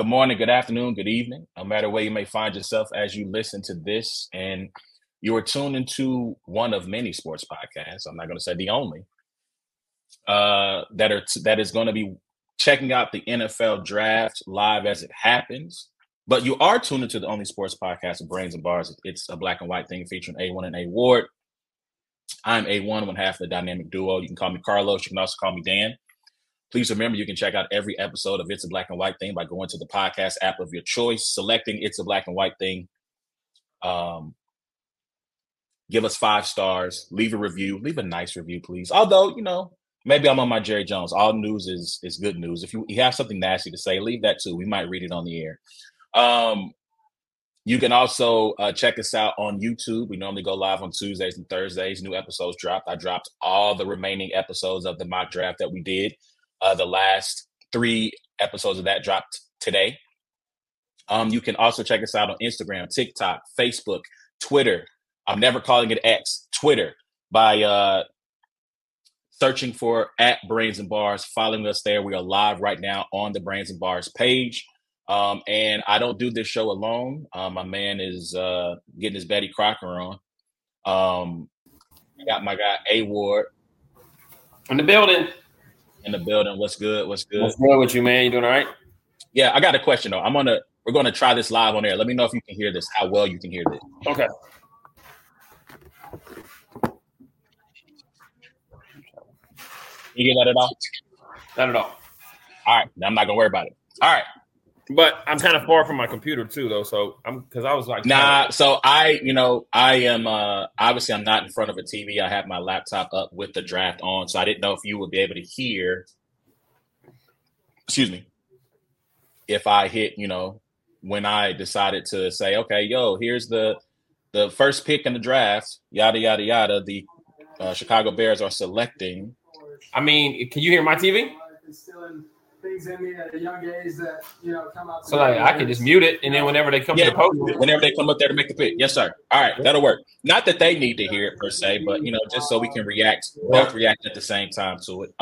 Good morning, good afternoon, good evening, no matter where you may find yourself as you listen to this. And you are tuned into one of many sports podcasts. I'm not going to say the only that is going to be checking out the NFL draft live as it happens. But you are tuned into the only sports podcast of Brains and Bars. It's a black and white thing featuring A1 and A Ward. I'm A1, one half of the dynamic duo. You can call me Carlos. You can also call me Dan. Please remember, you can check out every episode of It's a Black and White Thing by going to the podcast app of your choice, selecting It's a Black and White Thing. Give us 5 stars, leave a review, leave a nice review, please. Although, maybe I'm on my Jerry Jones. All news is good news. If you have something nasty to say, leave that too. We might read it on the air. You can also check us out on YouTube. We normally go live on Tuesdays and Thursdays. New episodes dropped. I dropped all the remaining episodes of the mock draft that we did. The last 3 episodes of that dropped today. You can also check us out on Instagram, TikTok, Facebook, Twitter. I'm never calling it X, Twitter, by searching for @Brains and Bars, following us there. We are live right now on the Brains and Bars page. And I don't do this show alone. My man is getting his Betty Crocker on. I got my guy A Ward in the building. What's good? What's good with you, man? You doing all right? Yeah, I got a question though. We're gonna try this live on air. Let me know if you can hear this, how well you can hear this. Okay. You get that at all? Not at all. All right, I'm not gonna worry about it. All right. But I'm kind of far from my computer too, though. So because I was like, So I am obviously I'm not in front of a TV. I have my laptop up with the draft on, so I didn't know if you would be able to hear. Excuse me. If I hit, when I decided to say, okay, here's the first pick in the draft, yada yada yada. The Chicago Bears are selecting. I mean, can you hear my TV? Things in me at a young age that come out. So I can just mute it, and then whenever they come to the podium, whenever they come up there to make the pick, yes sir. All right, that'll work. Not that they need to hear it per se, but just so we can both react at the same time to it.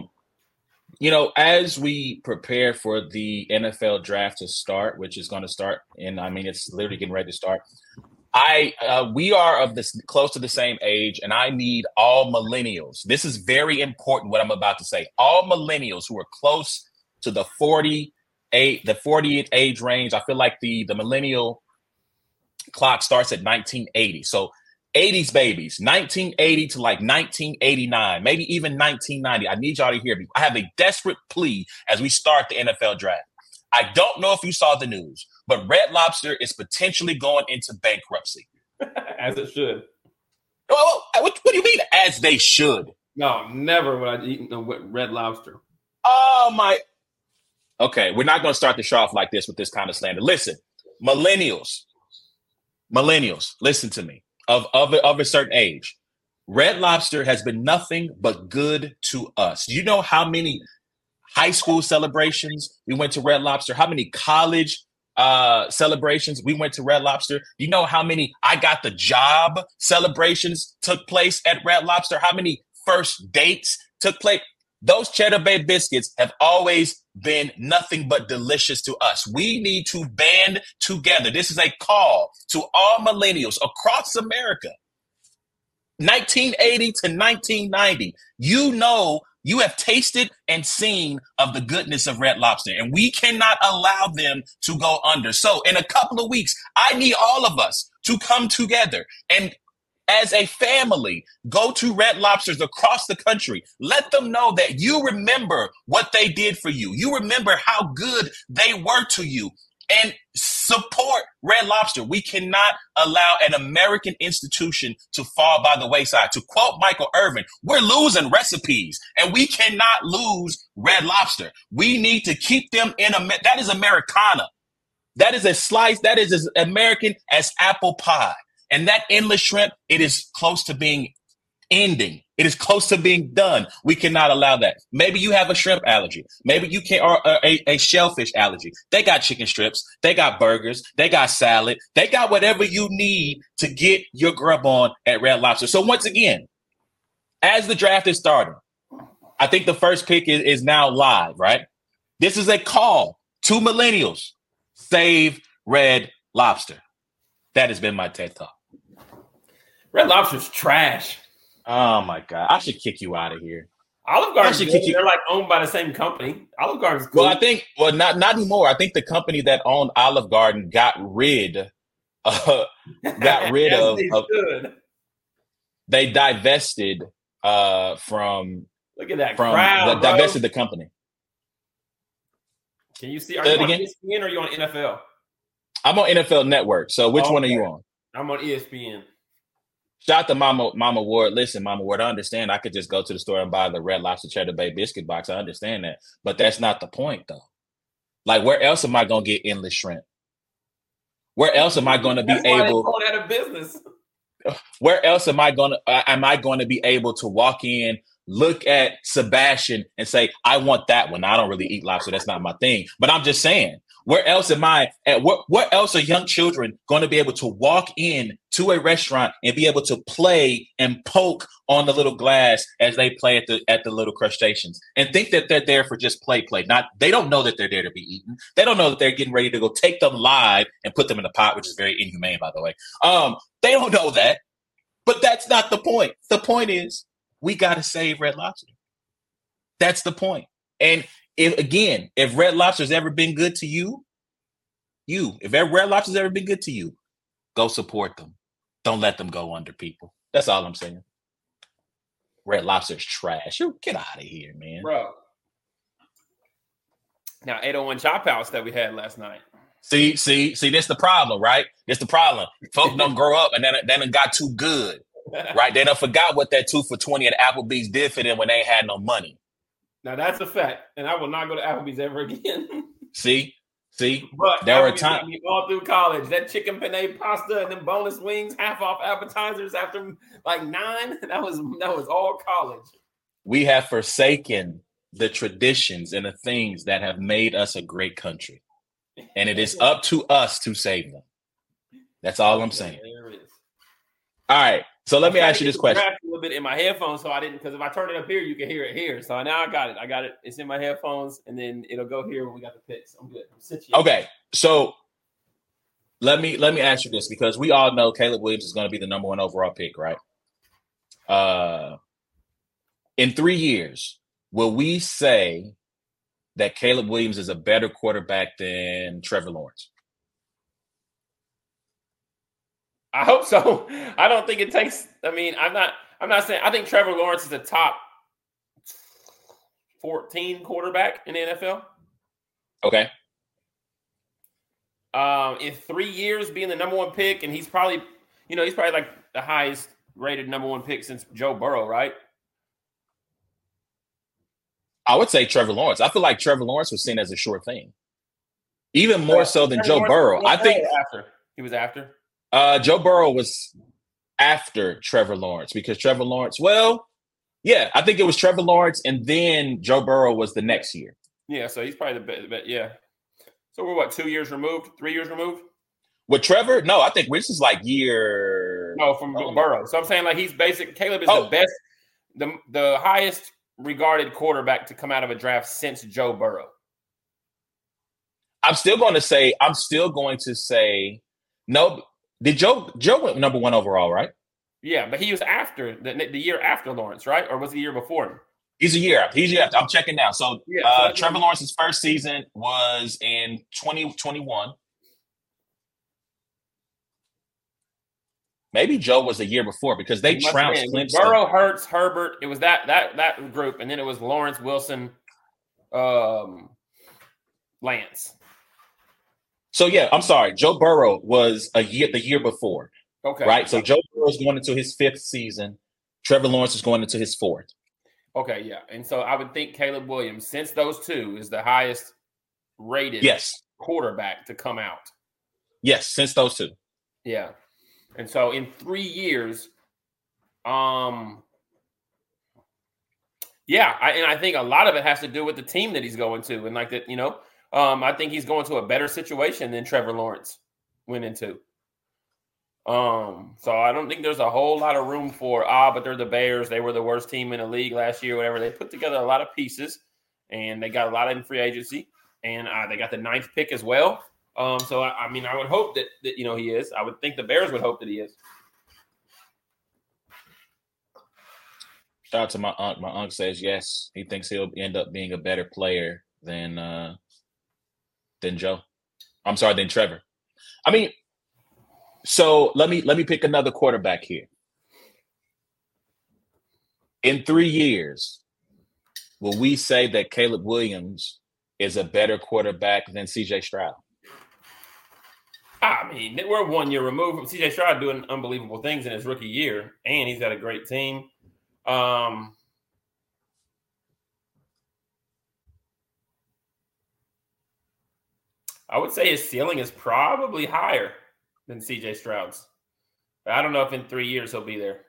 As we prepare for the NFL draft to start, which is going to start, it's literally getting ready to start. We are close to the same age, and I need all millennials. This is very important, what I'm about to say. All millennials who are close to the 40th age range. I feel like the millennial clock starts at 1980. So 80s babies, 1980 to like 1989, maybe even 1990. I need y'all to hear me. I have a desperate plea as we start the NFL draft. I don't know if you saw the news, but Red Lobster is potentially going into bankruptcy. As it should. Well, what do you mean, as they should? No, never would I eat Red Lobster. Oh, my. Okay, we're not going to start the show off like this with this kind of slander. Listen, millennials, listen to me, of a certain age. Red Lobster has been nothing but good to us. You know how many high school celebrations we went to Red Lobster? How many college celebrations we went to Red Lobster? You know how many I got the job celebrations took place at Red Lobster? How many first dates took place? Those Cheddar Bay biscuits have always been nothing but delicious to us. We need to band together. This is a call to all millennials across America. 1980 to 1990. You have tasted and seen of the goodness of Red Lobster, and we cannot allow them to go under. So in a couple of weeks, I need all of us to come together and as a family, go to Red Lobsters across the country. Let them know that you remember what they did for you. You remember how good they were to you. And support Red Lobster. We cannot allow an American institution to fall by the wayside. To quote Michael Irvin, we're losing recipes, and we cannot lose Red Lobster. We need to keep them in that is Americana. That is a slice. That is as American as apple pie. And that endless shrimp, it is close to being ending. It is close to being done. We cannot allow that. Maybe you have a shrimp allergy. Maybe you can, or a shellfish allergy. They got chicken strips. They got burgers. They got salad. They got whatever you need to get your grub on at Red Lobster. So once again, as the draft is starting, I think the first pick is now live, right? This is a call to millennials. Save Red Lobster. That has been my TED Talk. Red Lobster's trash. Oh my God. I should kick you out of here. Olive Garden's good. They're like owned by the same company. Olive Garden's cool. Well, not anymore. I think the company that owned Olive Garden got rid of they divested from look at that crowd, divested the company. Can you see? Are you on ESPN or are you on NFL? I'm on NFL Network. So which one are you on? I'm on ESPN. Shout out to Mama Ward. Listen, Mama Ward, I understand I could just go to the store and buy the Red Lobster Cheddar Bay biscuit box. I understand that. But that's not the point, though. Like, where else am I going to get endless shrimp? Where else am I going to be able? Going out of business. Where else am I going to be able to walk in, look at Sebastian and say, I want that one? I don't really eat lobster. That's not my thing. But I'm just saying, where else am I at? Where else are young children going to be able to walk in to a restaurant and be able to play and poke on the little glass as they play at the little crustaceans and think that they're there for just play? They don't know that they're there to be eaten. They don't know that they're getting ready to go take them live and put them in a pot, which is very inhumane, by the way. They don't know that. But that's not the point. The point is we got to save Red Lobster. That's the point. And if Red Lobster's ever been good to if Red Lobster's ever been good to you, go support them. Don't let them go under, people. That's all I'm saying. Red Lobster's trash. Get out of here, man. Bro. Now, 801 Chop House that we had last night. See, that's the problem, right? That's the problem. Folks don't grow up and then it got too good, right? They done forgot what that 2 for $20 at Applebee's did for them when they ain't had no money. Now, that's a fact. And I will not go to Applebee's ever again. See, but there were times all through college. That chicken penne pasta and then bonus wings, half off appetizers after like 9. That was all college. We have forsaken the traditions and the things that have made us a great country. And it is up to us to save them. That's all I'm saying. There it is. All right. So let me ask you this question. A little bit in my headphones, so I didn't, because if I turn it up here, you can hear it here. So now I got it. It's in my headphones, and then it'll go here when we got the picks. I'm good. Okay. So let me ask you this, because we all know Caleb Williams is going to be the number 1 overall pick, right? In 3 years, will we say that Caleb Williams is a better quarterback than Trevor Lawrence? I hope so. I don't think it takes. I mean, I'm not saying. I think Trevor Lawrence is the top 14 quarterback in the NFL. Okay. In 3 years, being the number 1 pick, and he's probably like the highest rated number 1 pick since Joe Burrow, right? I would say Trevor Lawrence. I feel like Trevor Lawrence was seen as a sure thing, even more so than Joe Burrow. I think he was after. Joe Burrow was after Trevor Lawrence, because Trevor Lawrence, I think it was Trevor Lawrence and then Joe Burrow was the next year. Yeah, so he's probably the best, yeah. So we're 2 years removed, 3 years removed? With Trevor? No, I think this is like year. No, from Burrow. So I'm saying like he's Caleb is the best, the highest regarded quarterback to come out of a draft since Joe Burrow. I'm still going to say no. Did Joe went number 1 overall, right? Yeah, but he was after the year after Lawrence, right? Or was the year before him? He's a year after. I'm checking now. So Trevor Lawrence's first season was in 2021. Maybe Joe was a year before, because they trounced Clemson. Burrow, Hurts, Herbert. It was that group, and then it was Lawrence, Wilson, Lance. So yeah, I'm sorry. Joe Burrow was the year before. Okay. Right. So Joe Burrow is going into his 5th season. Trevor Lawrence is going into his 4th. Okay, yeah. And so I would think Caleb Williams, since those two, is the highest rated quarterback to come out. Yes, since those two. Yeah. And so in 3 years, I think a lot of it has to do with the team that he's going to. And like that, I think he's going to a better situation than Trevor Lawrence went into. So I don't think there's a whole lot of room for, but they're the Bears. They were the worst team in the league last year, whatever. They put together a lot of pieces, and they got a lot in free agency. And they got the 9th pick as well. So I mean, I would hope that he is. I would think the Bears would hope that he is. Shout out to my uncle. My uncle says yes. He thinks he'll end up being a better player than Joe. I'm sorry, than Trevor. I mean, so let me pick another quarterback here. In 3 years, will we say that Caleb Williams is a better quarterback than CJ Stroud? I mean, we're 1 year removed from CJ Stroud doing unbelievable things in his rookie year, and he's got a great team. I would say his ceiling is probably higher than CJ Stroud's. But I don't know if in 3 years he'll be there.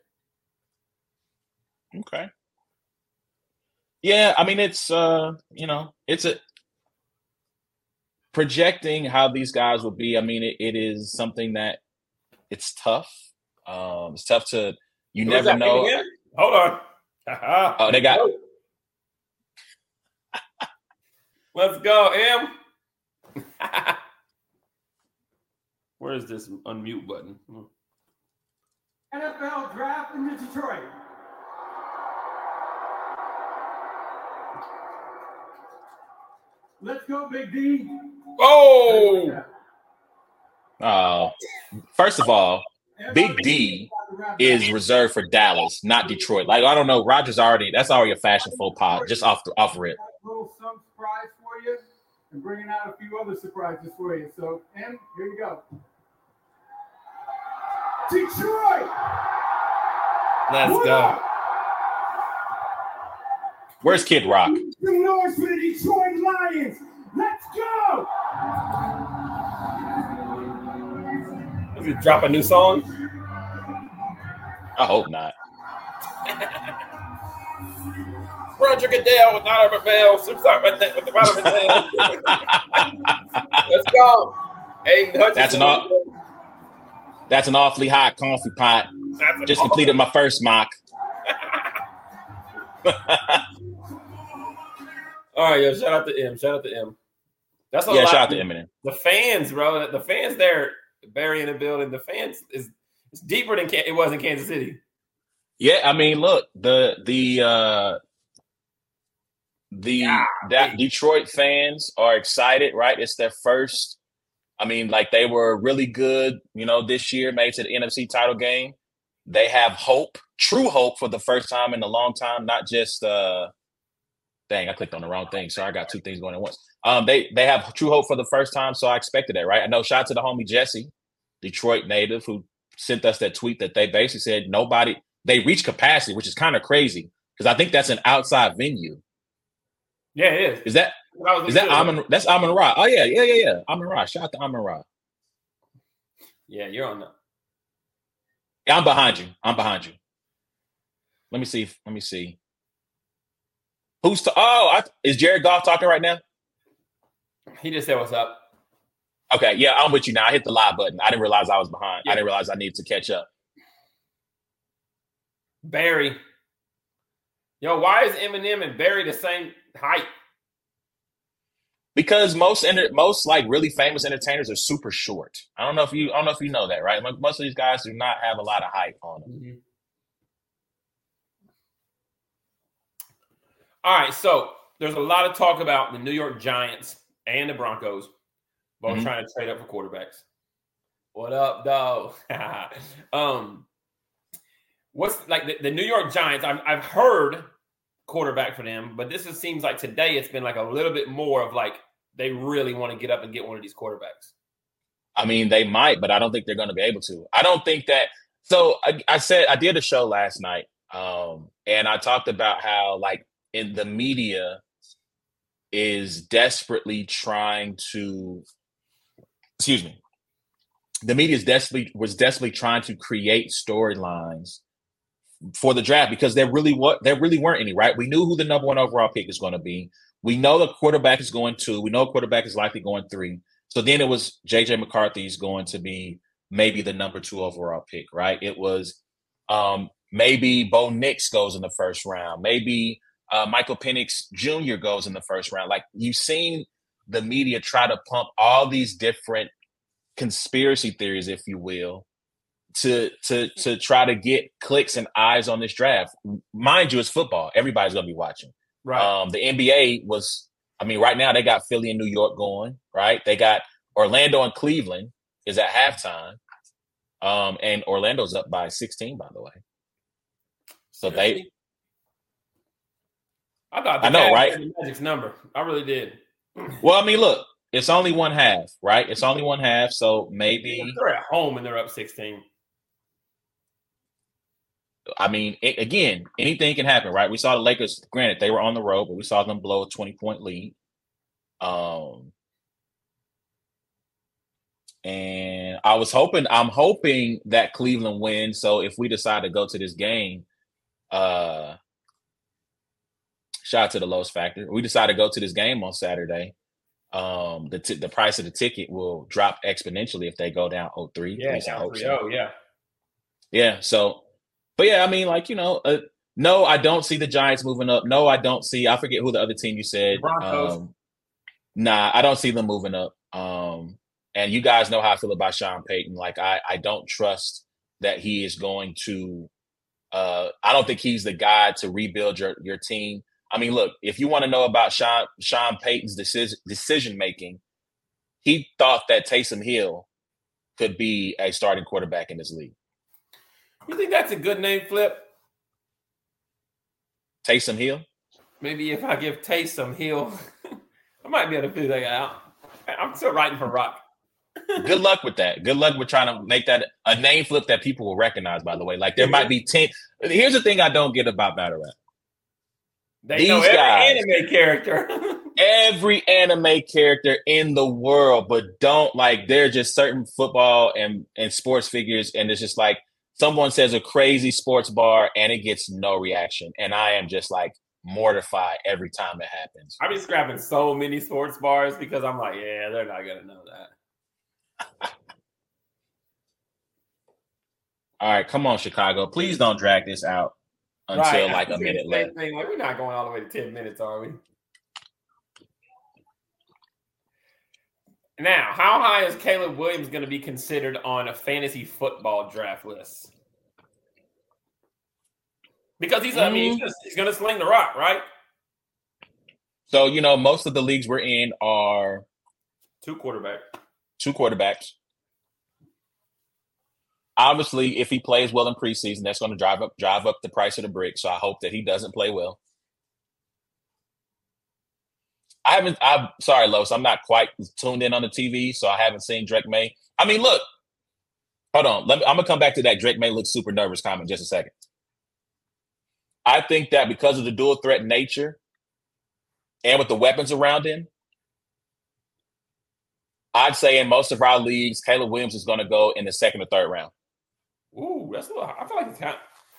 Okay. Yeah, I mean, it's it's a projecting how these guys will be. I mean, it is something that it's tough. It's tough to never know. Hold on. Oh, they got. Let's go, M. Where's this unmute button? NFL draft in Detroit. Let's go, Big D. Oh! First of all, Big D is reserved for Dallas, not Detroit. Like, I don't know. Rodgers that's already a fashion faux pas, just off rip. A little some surprise for you and bringing out a few other surprises for you. So, M, here you go. Detroit! Let's go. Where's Kid Rock? The North for the Detroit Lions. Let's go! Does he drop a new song? I hope not. Roger Goodell with Donovan Bell. With the bottom of his head. Let's go. Hayden That's an awfully hot coffee pot. Just completed my first mock. All right, yo, shout out to M. That's a lot. Shout out to Eminem. The fans, bro. The fans there, Barry in the building. The fans it's deeper than it was in Kansas City. Yeah, I mean, look, the Detroit fans are excited, right? It's their first. I mean, like, they were really good, this year, made to the NFC title game. They have hope, true hope, for the first time in a long time. Not just dang, I clicked on the wrong thing. So I got two things going at once. They have true hope for the first time, so I expected that, right? I know. Shout out to the homie Jesse, Detroit native, who sent us that tweet that they basically said they reached capacity, which is kind of crazy because I think that's an outside venue. Yeah, it is. Is that Amon? That's Amon Ra. Oh yeah. Amon Ra. Shout out to Amon Ra. Yeah, you're on the. Yeah, I'm behind you. Let me see. Is Jared Goff talking right now? He just said what's up. Okay, yeah, I'm with you now. I hit the live button. I didn't realize I was behind. Yeah. I didn't realize I needed to catch up. Barry. Yo, why is Eminem and Barry the same height? Because most like really famous entertainers are super short. I don't know if you know that, right? Like, most of these guys do not have a lot of height on them. Mm-hmm. All right, so there's a lot of talk about the New York Giants and the Broncos both trying to trade up for quarterbacks. What up, dog? What's like the New York Giants? I've heard quarterback for them, but seems like today it's been like a little bit more of like they really want to get up and get one of these quarterbacks. I mean, they might, but I don't think they're going to be able to. I don't think that. So I did a show last night, and I talked about how, like, in the media is desperately trying to. Excuse me. The media was desperately trying to create storylines for the draft because there really weren't any, right? We knew who the number 1 overall pick is going to be. We know the quarterback is going 2. We know a quarterback is likely going 3. So then it was J.J. McCarthy's going to be maybe the number 2 overall pick, right? It was maybe Bo Nix goes in the first round. Maybe Michael Penix Jr. goes in the first round. Like, you've seen the media try to pump all these different conspiracy theories, if you will, to try to get clicks and eyes on this draft. Mind you, it's football. Everybody's going to be watching. Right. The NBA was, right now they got Philly and New York going, right? They got Orlando and Cleveland is at halftime. And Orlando's up by 16, by the way. So I thought I know, right? The Magic's number. I really did. Well, look, it's only one half, right? It's only one half, so maybe they're at home and they're up 16. Again, anything can happen, right? We saw the Lakers. Granted, they were on the road, but we saw them blow a 20-point lead. And I'm hoping that Cleveland wins. So if we decide to go to this game, shout out to the Lowe's Factor. We decide to go to this game on Saturday. The price of the ticket will drop exponentially if they go down 0-3. Yeah, down 3-0, yeah. Yeah, so, but yeah, no, I don't see the Giants moving up. No, I don't see, I forget who the other team you said. Broncos. Nah, I don't see them moving up. And you guys know how I feel about Sean Payton. Like, I don't trust that he is going to I don't think he's the guy to rebuild your team. Look, if you want to know about Sean Payton's decision making, he thought that Taysom Hill could be a starting quarterback in this league. You think that's a good name, Flip? Taysom Hill? Maybe if I give Taysom Hill, I might be able to figure that out. I'm still writing for Rock. Good luck with that. Good luck with trying to make that a name flip that people will recognize, by the way. Like, there might be 10. Here's the thing I don't get about battle rap. These know every guys, anime character. Every anime character in the world, but they're just certain football and sports figures, and it's just like someone says a crazy sports bar and it gets no reaction. And I am just like mortified every time it happens. I've been scrapping so many sports bars because I'm like, yeah, they're not gonna know that. All right, come on, Chicago. Please don't drag this out until like a minute left. Like, we're not going all the way to 10 minutes, are we? Now, how high is Caleb Williams going to be considered on a fantasy football draft list? Because he's going to sling the rock, right? So, most of the leagues we're in are two quarterbacks. Obviously, if he plays well in preseason, that's going to drive up the price of the brick. So I hope that he doesn't play well. I'm sorry, Los. I'm not quite tuned in on the TV, so I haven't seen Drake May. Look, hold on. I'm going to come back to that Drake May looks super nervous comment in just a second. I think that because of the dual threat nature and with the weapons around him, I'd say in most of our leagues, Caleb Williams is going to go in the second or third round. Ooh, that's a little. I feel like it's kind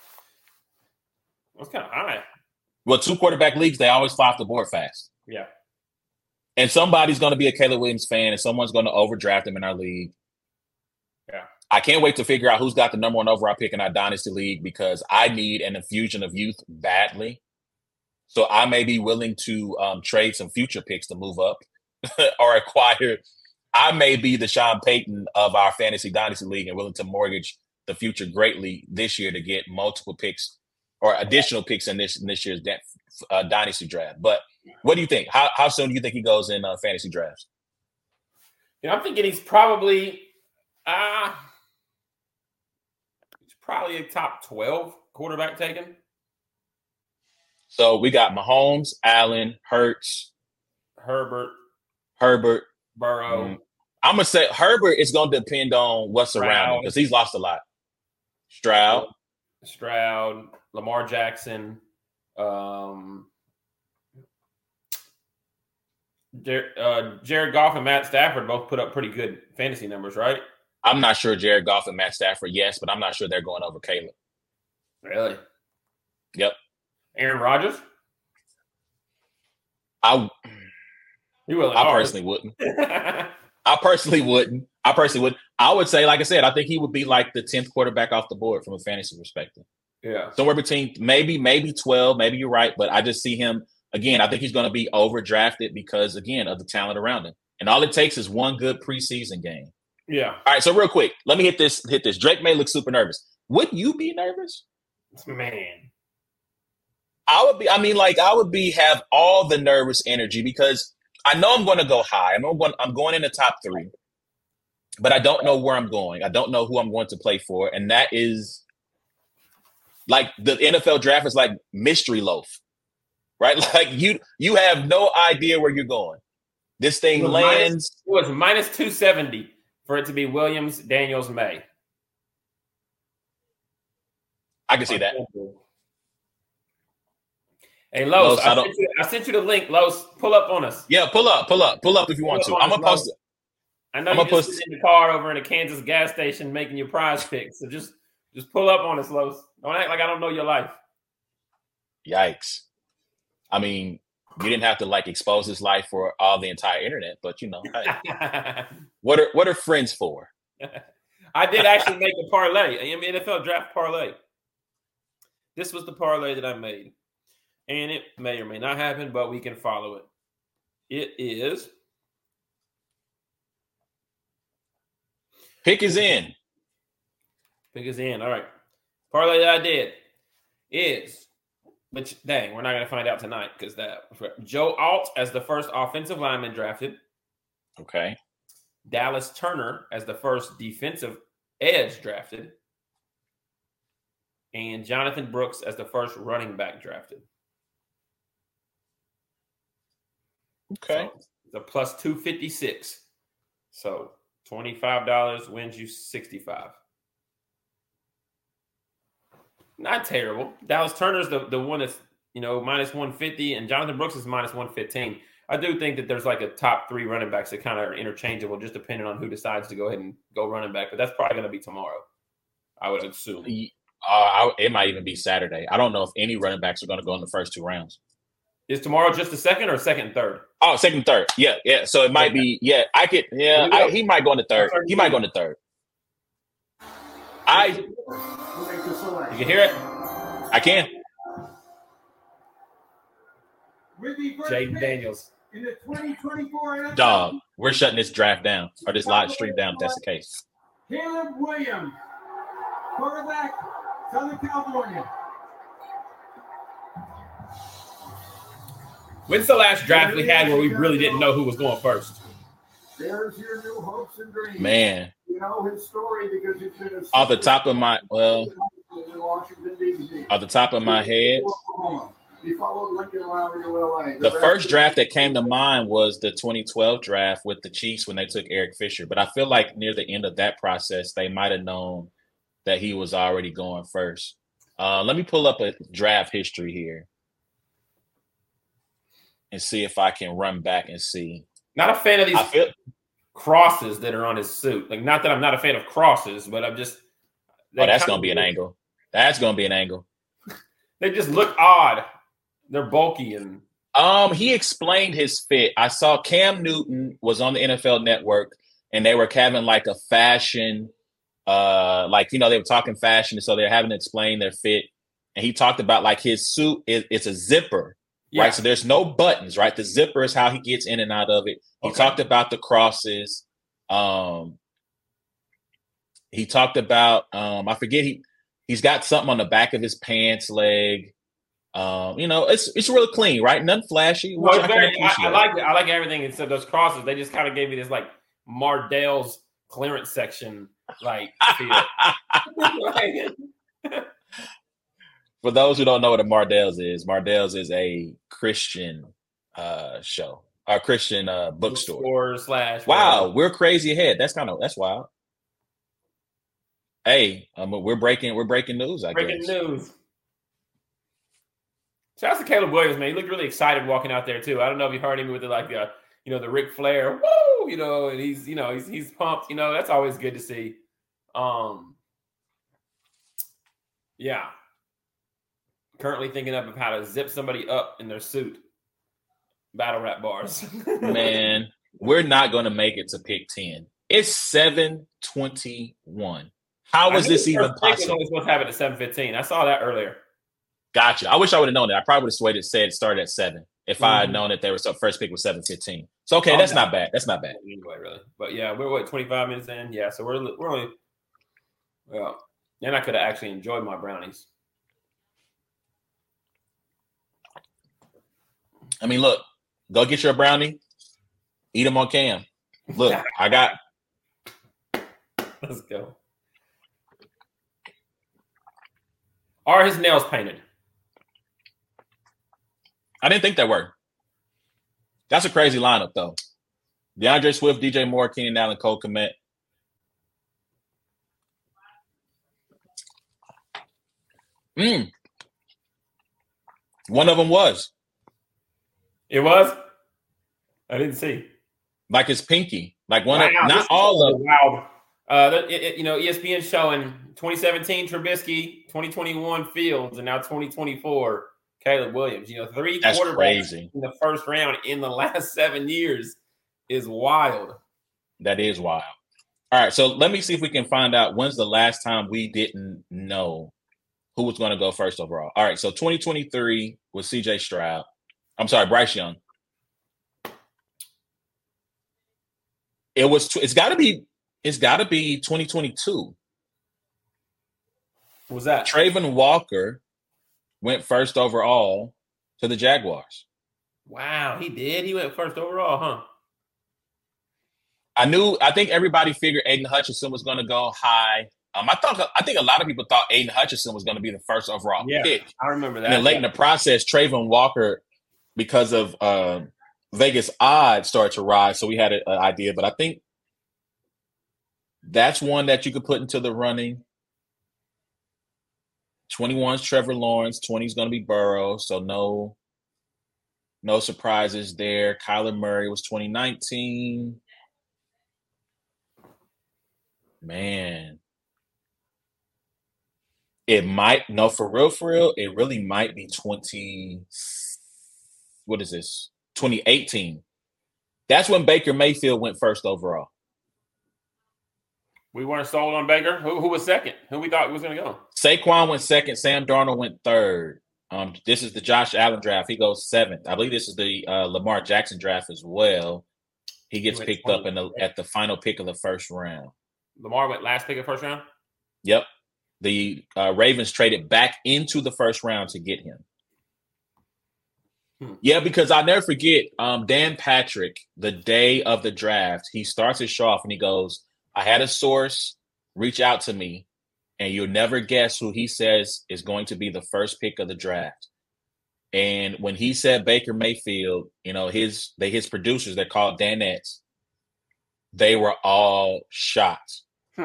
of high. Well, two quarterback leagues, they always fly off the board fast. Yeah. And somebody's going to be a Caleb Williams fan, and someone's going to overdraft him in our league. Yeah. I can't wait to figure out who's got the number one overall pick in our Dynasty League because I need an infusion of youth badly. So I may be willing to trade some future picks to move up or acquire. I may be the Sean Payton of our Fantasy Dynasty League and willing to mortgage the future greatly this year to get multiple picks or additional picks in this year's Dynasty draft. But what do you think? How soon do you think he goes in fantasy drafts? I'm thinking he's probably a top 12 quarterback taken. So we got Mahomes, Allen, Hurts, Herbert, Burrow. I'm gonna say Herbert is gonna depend on what's around him because he's lost a lot. Stroud, Lamar Jackson, Jared Goff and Matt Stafford both put up pretty good fantasy numbers, right? I'm not sure Jared Goff and Matt Stafford, yes, but I'm not sure they're going over Caleb. Really? Yep. Aaron Rodgers? I personally wouldn't. I personally wouldn't. I would say, like I said, I think he would be like the 10th quarterback off the board from a fantasy perspective. Yeah. Somewhere between maybe 12, maybe you're right, but I just see him again, I think he's going to be overdrafted because, again, of the talent around him. And all it takes is one good preseason game. Yeah. All right, so real quick, let me hit this. Drake May looks super nervous. Would you be nervous? Man. I would be. I mean, like, I would be have all the nervous energy because I know I'm going to go high. I'm going in the top 3, but I don't know where I'm going. I don't know who I'm going to play for, and that is like the NFL draft is like mystery loaf, right? Like you have no idea where you're going. This thing lands. It was minus 270 for it to be Williams, Daniels, May. I can see that. Hey, Los, I sent you the link. Los, pull up on us. Yeah, pull up if you want to. I'm gonna post it. I know you're just sitting in the car over in a Kansas gas station making your prize picks. So just pull up on us, Los. Don't act like I don't know your life. Yikes. I mean, you didn't have to like expose his life for all the entire internet, but you know, hey, what are friends for? I did actually make a parlay, an NFL draft parlay. This was the parlay that I made. And it may or may not happen, but we can follow it. It is. Pick is in. Pick is in. All right. Parlay that I did is, which, dang, we're not going to find out tonight because that Joe Alt as the first offensive lineman drafted. Okay. Dallas Turner as the first defensive edge drafted. And Jonathan Brooks as the first running back drafted. Okay. So the plus 256. So $25 wins you 65. Not terrible. Dallas Turner's the one that's, minus 150, and Jonathan Brooks is minus 115. I do think that there's like a top 3 running backs that kind of are interchangeable, just depending on who decides to go ahead and go running back. But that's probably going to be tomorrow, I would assume. It might even be Saturday. I don't know if any running backs are going to go in the first 2 rounds. Is tomorrow just the second or second and third? Oh, second and third. Yeah. So it might be. Yeah, I could. Yeah, he might go in the third. He might go in the third. You can hear it? I can. Jaden Daniels. In the 2024 NFL, Dog, we're shutting this draft down, or this live stream down if that's the case. Caleb Williams, quarterback, Southern California. When's the last draft we had where we really didn't know who was going first? There's your new hopes and dreams. Man. You know his story because it's been off the top of my head. He followed Lincoln around in LA. The first draft that came to mind was the 2012 draft with the Chiefs when they took Eric Fisher. But I feel like near the end of that process, they might have known that he was already going first. Let me pull up a draft history here and see if I can run back and see. Not a fan of these crosses that are on his suit. Like, not that I'm not a fan of crosses, but I'm just. That's going to be an angle. That's going to be an angle. They just look odd. They're bulky and. He explained his fit. I saw Cam Newton was on the NFL Network, and they were having like a fashion, they were talking fashion, so they're having to explain their fit. And he talked about like his suit it's a zipper. Yeah. Right, so there's no buttons, right? The zipper is how he gets in and out of it. He talked about the crosses. He talked about I forget he's got something on the back of his pants leg. It's really clean, right? Nothing flashy. Well, I like it. I like everything except those crosses. They just kind of gave me this like Mardell's clearance section like feel. For those who don't know what a Mardell's is a Christian show, or Christian bookstore. Wow, we're crazy ahead. That's wild. Hey, we're breaking news. Breaking news. Shout out to Caleb Williams, man. He looked really excited walking out there too. I don't know if you heard him with the Ric Flair, woo, and he's pumped. That's always good to see. Yeah. Currently thinking of how to zip somebody up in their suit. Battle rap bars. Man, we're not going to make it to pick 10. It's 7:21. How is this even possible? We're supposed to have it at 7:15. I saw that earlier. Gotcha. I wish I would have known that. I probably would have said it started at 7. if I had known that they were first pick was 7:15. So okay, that's not bad. That's not bad. Anyway, really. But yeah, we're 25 minutes in. Yeah, so we're only well, then I could have actually enjoyed my brownies. I mean, look, go get your brownie, eat them on cam. Look, I got. Let's go. Are his nails painted? I didn't think they were. That's a crazy lineup, though. DeAndre Swift, DJ Moore, Keenan Allen, Cole Kmet. One of them was. It was? I didn't see. Like his pinky. Like one of, not all of them. Wow. ESPN showing 2017 Trubisky, 2021 Fields, and now 2024 Caleb Williams. 3 That's quarterbacks crazy. In the first round in the last 7 years is wild. That is wild. All right, so let me see if we can find out when's the last time we didn't know who was going to go first overall. All right, so 2023 was CJ Stroud. I'm sorry, Bryce Young. It's got to be 2022. What was that? Trayvon Walker went first overall to the Jaguars. Wow, he did. He went first overall, huh? I think everybody figured Aiden Hutchinson was going to go high. I think a lot of people thought Aiden Hutchinson was going to be the first overall pick. I remember that. And then late in the process, Trayvon Walker, because of Vegas odds, started to rise. So we had an idea, but I think that's one that you could put into the running. 21's Trevor Lawrence, 20 is going to be Burrow, so no surprises there. Kyler Murray was 2019. Man. It might, no, for real, it really might be 2018. That's when Baker Mayfield went first overall. We weren't sold on Baker. Who was second? Who we thought was going to go? Saquon went second. Sam Darnold went third. This is the Josh Allen draft. He goes seventh. I believe this is the Lamar Jackson draft as well. He gets picked up at the final pick of the first round. Lamar went last pick of the first round? Yep. The Ravens traded back into the first round to get him. Yeah, because I'll never forget Dan Patrick, the day of the draft, he starts his show off and he goes, I had a source reach out to me, and you'll never guess who he says is going to be the first pick of the draft. And when he said Baker Mayfield, his producers, they're called Danettes, they were all shocked.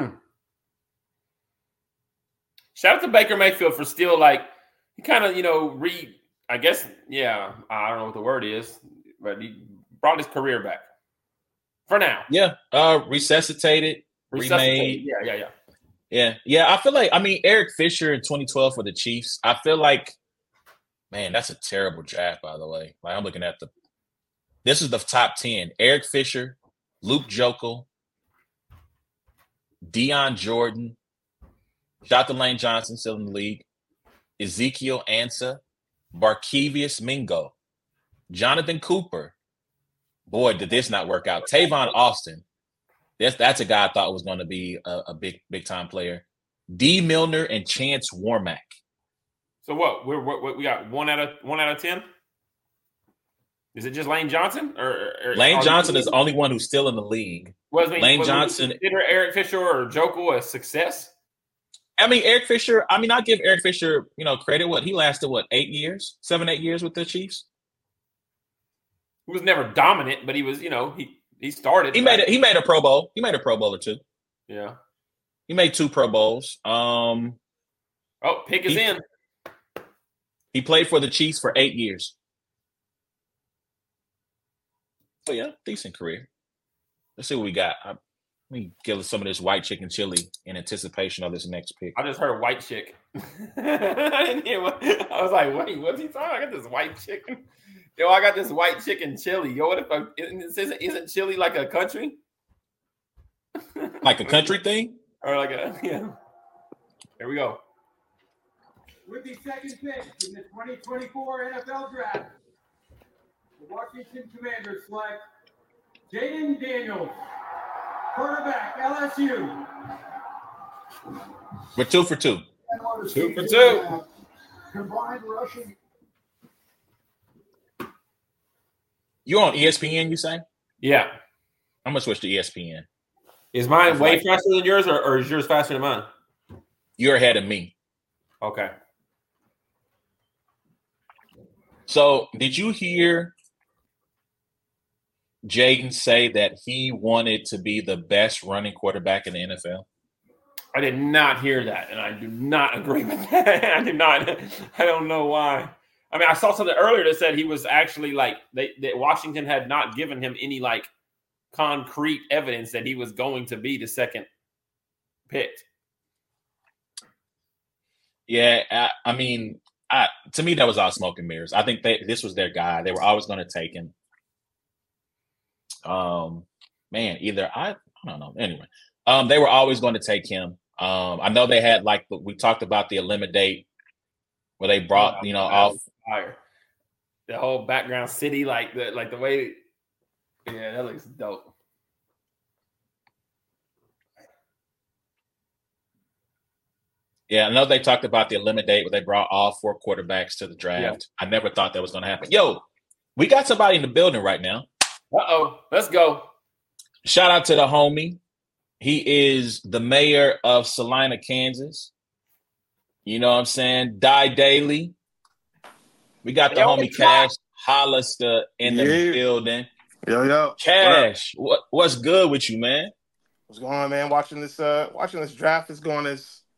Shout out to Baker Mayfield for still he kind of, I guess, I don't know what the word is, but he brought his career back. For now. Yeah. Resuscitated, remade. Yeah. Yeah. I feel like, Eric Fisher in 2012 for the Chiefs, I feel like, man, that's a terrible draft, by the way. I'm looking at this is the top 10. Eric Fisher, Luke Joeckel, Deion Jordan, shout out to Lane Johnson, still in the league, Ezekiel Ansah, Barkevious Mingo, Jonathan Cooper. Boy, did this not work out. Tavon Austin. That's a guy I thought was going to be a big time player. D. Milner and Chance Warmack. So what? We got 1 out of 10? Is it just Lane Johnson? Or Lane Johnson is the only one who's still in the league. Lane Johnson. Consider Eric Fisher or Joeckel a success? Eric Fisher, I'll give Eric Fisher, credit. He lasted 8 years? 7-8 years with the Chiefs? He was never dominant, but he was, he started. He made a Pro Bowl. He made a Pro Bowl or two. Yeah. He made 2 Pro Bowls. Pick is in. He played for the Chiefs for 8 years. So yeah, decent career. Let's see what we got. Let me give some of this white chicken chili in anticipation of this next pick. I just heard white chick. I didn't hear what I was like, wait, what's he talking? I got this white chicken. Yo, I got this white chicken chili. Yo, what if isn't chili like a country? Like a country thing? Or yeah. Here we go. With the second pick in the 2024 NFL Draft, The Washington Commanders select Jaden Daniels, quarterback, LSU. We're 2 for 2. 2 for 2. Combined rushing. You on ESPN, you say? Yeah. I'm going to switch to ESPN. Is mine way faster than yours, or is yours faster than mine? You're ahead of me. Okay. So, did you hear Jaden say that he wanted to be the best running quarterback in the NFL? I did not hear that, and I do not agree with that. I did not. I don't know why. I mean, I saw something earlier that said he was actually like that Washington had not given him any like concrete evidence that he was going to be the second picked. Yeah, I mean, to me that was all smoke and mirrors. I think this was their guy. They were always going to take him. Man, either I don't know. Anyway, they were always going to take him. I know they had we talked about the eliminate where they brought off fire. The whole background city, like the way. Yeah, that looks dope. Yeah, I know they talked about the eliminate where they brought all 4 quarterbacks to the draft. Yeah. I never thought that was going to happen. Yo, we got somebody in the building right now. Uh-oh, let's go. Shout out to the homie. He is the mayor of Salina, Kansas. You know what I'm saying? Die Daily. We got the homie Cash Hollister in the building. Yo. Cash, what's good with you, man? What's going on, man? Watching this draft is going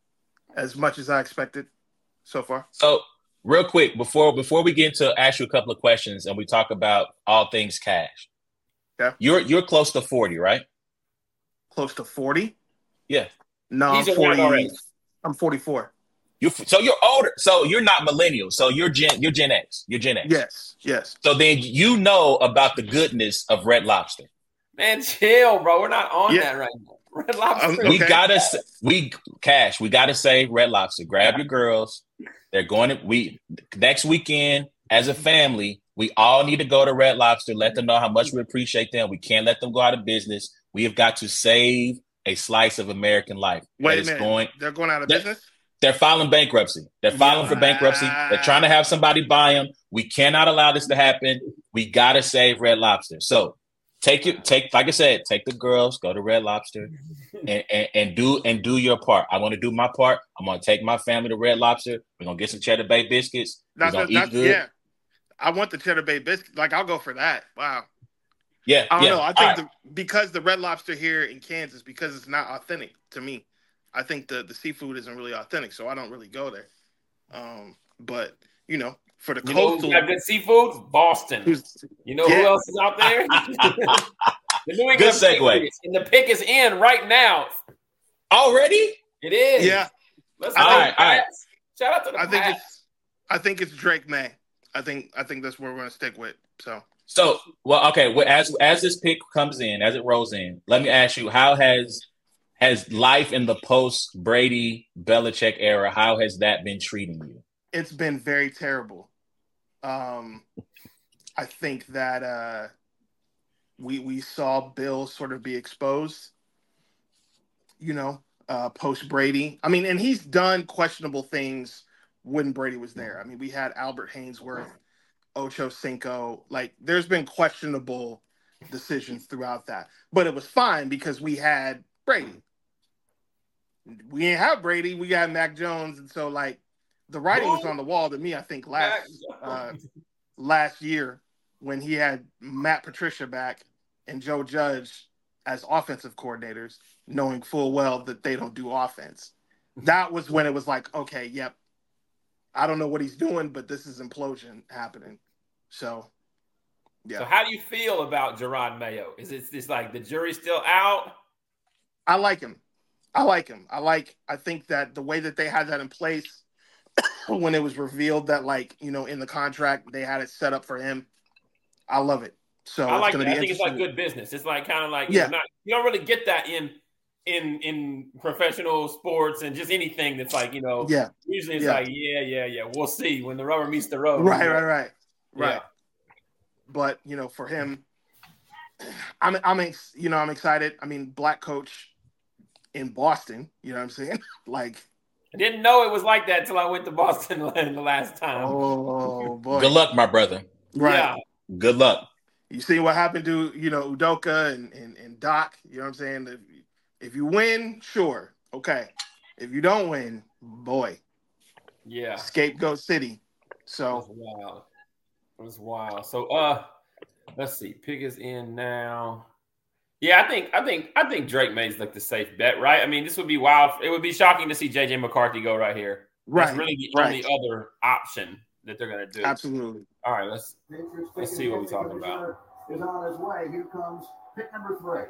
as much as I expected so far. So, real quick, before we get into ask you a couple of questions and we talk about all things Cash. Yeah. You're close to 40, right? Close to 40? Yeah. No, I'm 40. I'm 44. So you're older. So you're not millennial. So you're Gen X. You're Gen X. Yes. So then you know about the goodness of Red Lobster. Man, chill, bro. We're not on that right now. Red Lobster. We gotta say Red Lobster. Grab your girls. They're going to next weekend as a family. We all need to go to Red Lobster. Let them know how much we appreciate them. We can't let them go out of business. We have got to save a slice of American life. Wait a minute. They're going out of business? They're filing bankruptcy. They're filing for bankruptcy. They're trying to have somebody buy them. We cannot allow this to happen. We got to save Red Lobster. So take like I said, take the girls, go to Red Lobster and do your part. I want to do my part. I'm going to take my family to Red Lobster. We're going to get some Cheddar Bay biscuits. We're going to eat good. Yeah. I want the Cheddar Bay biscuit. Like, I'll go for that. Wow. Yeah. I don't know. I think because the Red Lobster here in Kansas, because it's not authentic to me, I think the seafood isn't really authentic, so I don't really go there. But, for the coastal. Got good seafood? Boston. You know who else is out there? The New England good segue. And the pick is in right now. Already? It is. Yeah. Let's all right. Shout out to the Pats. I think it's Drake May. I think that's where we're going to stick with. So, well, okay. Well, as this pick comes in, as it rolls in, let me ask you: how has life in the post Brady Belichick era? How has that been treating you? It's been very terrible. I think that we saw Bill sort of be exposed. Post Brady. I mean, and he's done questionable things when Brady was there. I mean, we had Albert Hainsworth, Ocho Cinco. Like, there's been questionable decisions throughout that. But it was fine because we had Brady. We didn't have Brady. We got Mac Jones. And so, like, the writing was on the wall to me, I think, last year when he had Matt Patricia back and Joe Judge as offensive coordinators, knowing full well that they don't do offense. That was when it was like, okay, yep, I don't know what he's doing, but this is implosion happening. So, yeah. So how do you feel about Jerod Mayo? Is it just like the jury's still out? I like him. I think that the way that they had that in place when it was revealed that, like, in the contract, they had it set up for him. I love it. So I like it. I think it's like good business. It's like kind of like, you don't really get that in professional sports and just anything that's like, usually it's like, yeah. We'll see when the rubber meets the road. Right. Yeah. but for him, I'm excited. I mean, black coach in Boston. You know what I'm saying? Like, I didn't know it was like that until I went to Boston the last time. oh boy, Good luck, my brother. right? Yeah. Good luck. You see what happened to Udoka and Doc. You know what I'm saying? If you win, sure, okay. If you don't win, boy, Yeah. scapegoat city. So It was wild. So let's see. Pick is in now. Yeah, I think Drake May's like the safe bet, right? I mean, this would be wild. It would be shocking to see JJ McCarthy go right here. Right. That's really the only other option that they're gonna do. Absolutely. All right, let's see what we're talking about. Is on his way. Here comes pick number 3.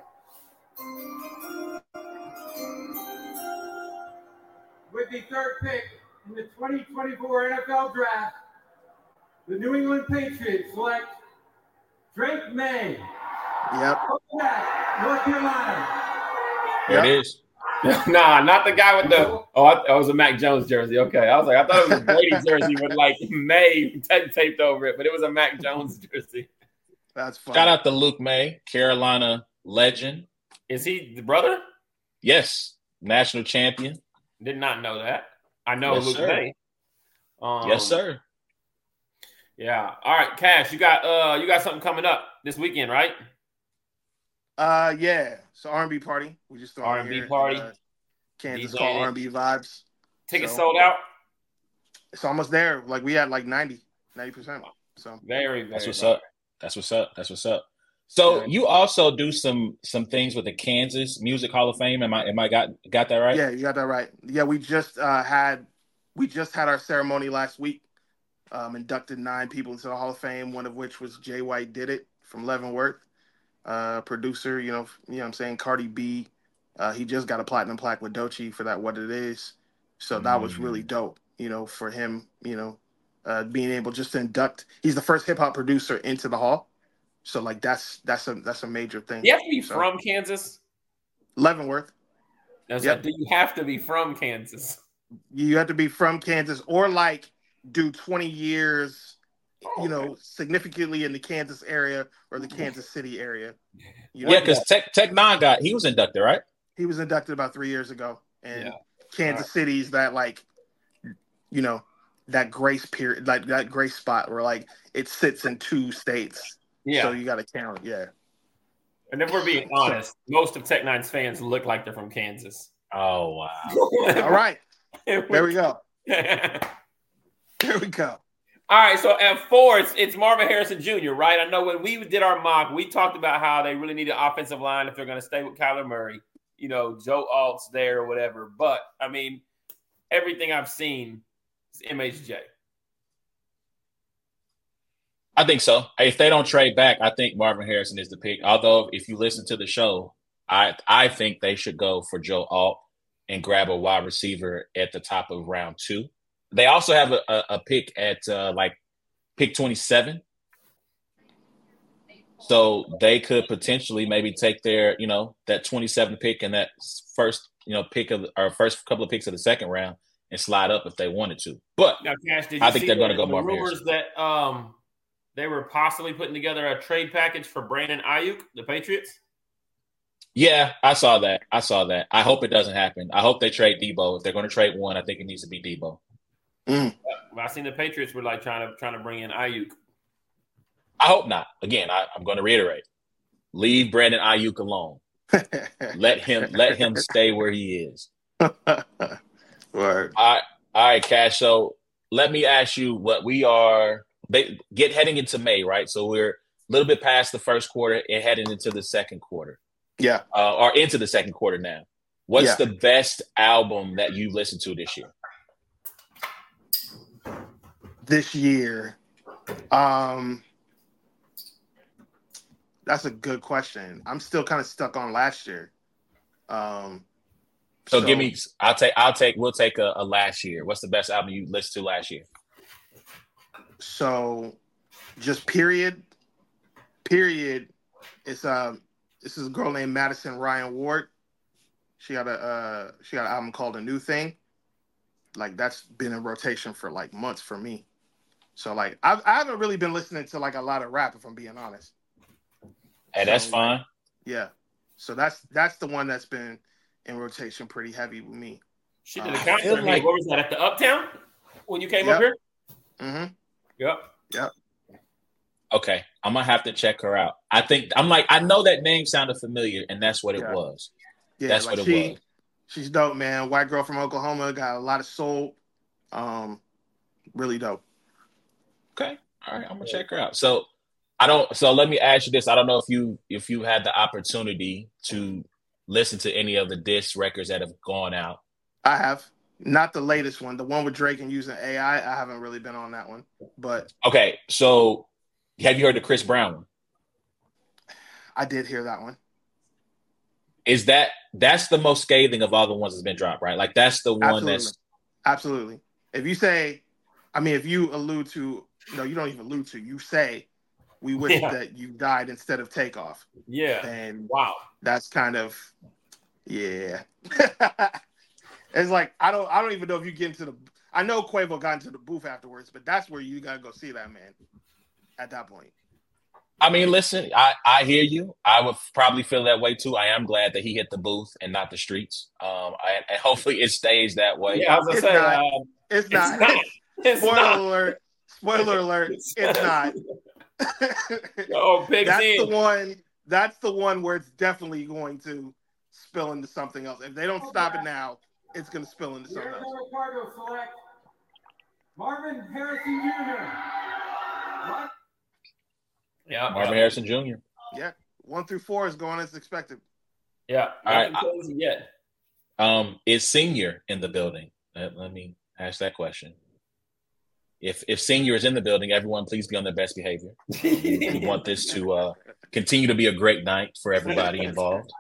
With the third pick in the 2024 NFL Draft, the New England Patriots select Drake May. Yep. North Carolina. There it is. Nah, not the guy with the. Oh, it was a Mac Jones jersey. Okay, I was like, I thought it was a Brady jersey with like May taped over it, but it was a Mac Jones jersey. That's fun. Shout out to Luke May, Carolina legend. Is he the brother? Yes, national champion. Did not know that. I know Yes, Luke sir. May. Yes, sir. Yeah. All right, Cash. You got something coming up this weekend, right? Yeah. So R&B party. We just throwing R&B here, party. Kansas DJ. called R&B vibes. Tickets So- sold out. It's almost there. Like we had like 90%. So Very, very. That's what's nice. up. That's what's up. That's what's up. So Yeah. you also do some things with the Kansas Music Hall of Fame. Am I got that right? yeah, you got that right. Yeah, we just had our ceremony last week. Inducted 9 people into the Hall of Fame, one of which was Jay White Did It from Leavenworth. Producer, you know what I'm saying, Cardi B. He just got a platinum plaque with Doechii for that What It Is. So that was really dope, for him, being able just to induct. He's the first hip hop producer into the hall. So like that's a major thing. You have to be from Kansas. Leavenworth. Yep. Do you have to be from Kansas? You have to be from Kansas or like do 20 years, significantly in the Kansas area or the Kansas City area. Yeah, because Tech Nine he was inducted, right? He was inducted about 3 years ago. And Yeah. Kansas City's that like, that grace period, like that grace spot where like it sits in 2 states. Yeah. So you got to count. Yeah. And if we're being honest, most of Tech Nine's fans look like they're from Kansas. Oh wow. All right. There we go. All There we go. right, so at 4, it's Marvin Harrison Jr., right? I know when we did our mock, we talked about how they really need an offensive line if they're going to stay with Kyler Murray. Joe Alt's there or whatever. But, I mean, everything I've seen is MHJ. I think so. If they don't trade back, I think Marvin Harrison is the pick. Although, if you listen to the show, I think they should go for Joe Alt and grab a wide receiver at the top of round 2. They also have a pick at pick 27. So they could potentially maybe take their, that 27 pick and that first, pick of our first couple of picks of the second round and slide up if they wanted to. But Now, Cash, did you I think see they're going to the go Marvin rumors Harrison. that they were possibly putting together a trade package for Brandon Ayuk, the Patriots? Yeah, I saw that. I hope it doesn't happen. I hope they trade Debo. If they're going to trade one, I think it needs to be Debo. I seen the Patriots were like trying to bring in Ayuk. I hope not. Again, I'm going to reiterate: leave Brandon Ayuk alone. Let him stay where he is. Word. All right, Cash. So let me ask you what we are. Heading into May, right? So we're a little bit past the first quarter and heading into the second quarter. Yeah. Or into the second quarter now. What's the best album that you've listened to this year? This year, that's a good question. I'm still kind of stuck on last year. So give me. We'll take a last year. What's the best album you listened to last year? So, just period. It's this is a girl named Madison Ryan Ward. She got an album called A New Thing. Like that's been in rotation for like months for me. So like I haven't really been listening to like a lot of rap, if I'm being honest. Hey, that's fine. Yeah. So that's the one that's been in rotation pretty heavy with me. She did a I concert. feel like- What was that at the Uptown when you came Yep. up here? Mm-hmm. Yep. Okay, I'm gonna have to check her out. I know that name sounded familiar, and that's what it Yeah. was. Yeah, That's like what it was. She's dope, man. White girl from Oklahoma, got a lot of soul. Really dope. Okay, all right, I'm gonna check her out. So let me ask you this: I don't know if you had the opportunity to listen to any of the diss records that have gone out. I have. Not the latest one. The one with Drake and using AI, I haven't really been on that one. But Okay, so have you heard the Chris Brown one? I did hear that one. That's the most scathing of all the ones that's been dropped, right? Like that's the one Absolutely. If you say, if you allude to, no, you don't even allude to, you say, we wish that you died instead of Takeoff. Yeah. And wow. That's kind of, yeah. It's like, I don't even know if you get into I know Quavo got into the booth afterwards, but that's where you got to go see that man at that point. I mean, listen, I hear you. I would probably feel that way too. I am glad that he hit the booth and not the streets. And hopefully it stays that way. Yeah, I was gonna say, it's not. Spoiler alert. It's not. Oh, Big That's the one where it's definitely going to spill into something else. If they don't stop it now, it's going to spill into something else. Arizona Cardinals select Marvin Harrison Jr. What? Yeah, Marvin Harrison Jr. Yeah, 1 through 4 is going as expected. Yeah, all right. Crazy yet. Is Senior in the building? Let me ask that question. If Senior is in the building, everyone please be on their best behavior. We want this to continue to be a great night for everybody involved.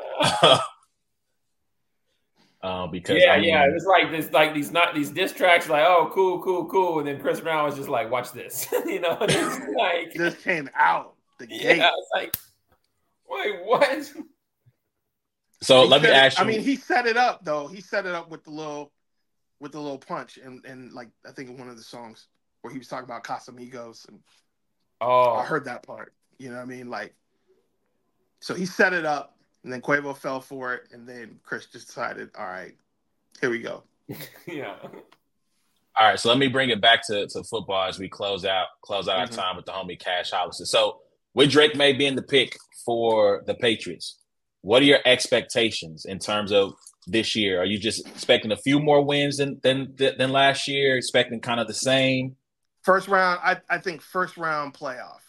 Because it was like these diss tracks, like, oh, cool, and then Chris Brown was just like, watch this, just like just came out the gate. Yeah, it's like, wait, what? So let me ask you. I mean, he set it up though. He set it up with the little punch, and like I think in one of the songs where he was talking about Casamigos, and I heard that part. You know what I mean? Like, so he set it up. And then Quavo fell for it, and then Chris just decided, all right, here we go. Yeah. All right, so let me bring it back to football as we close out our time with the homie Cash Hollister. So with Drake May being the pick for the Patriots, what are your expectations in terms of this year? Are you just expecting a few more wins than last year? Expecting kind of the same? First round, I think first round playoff.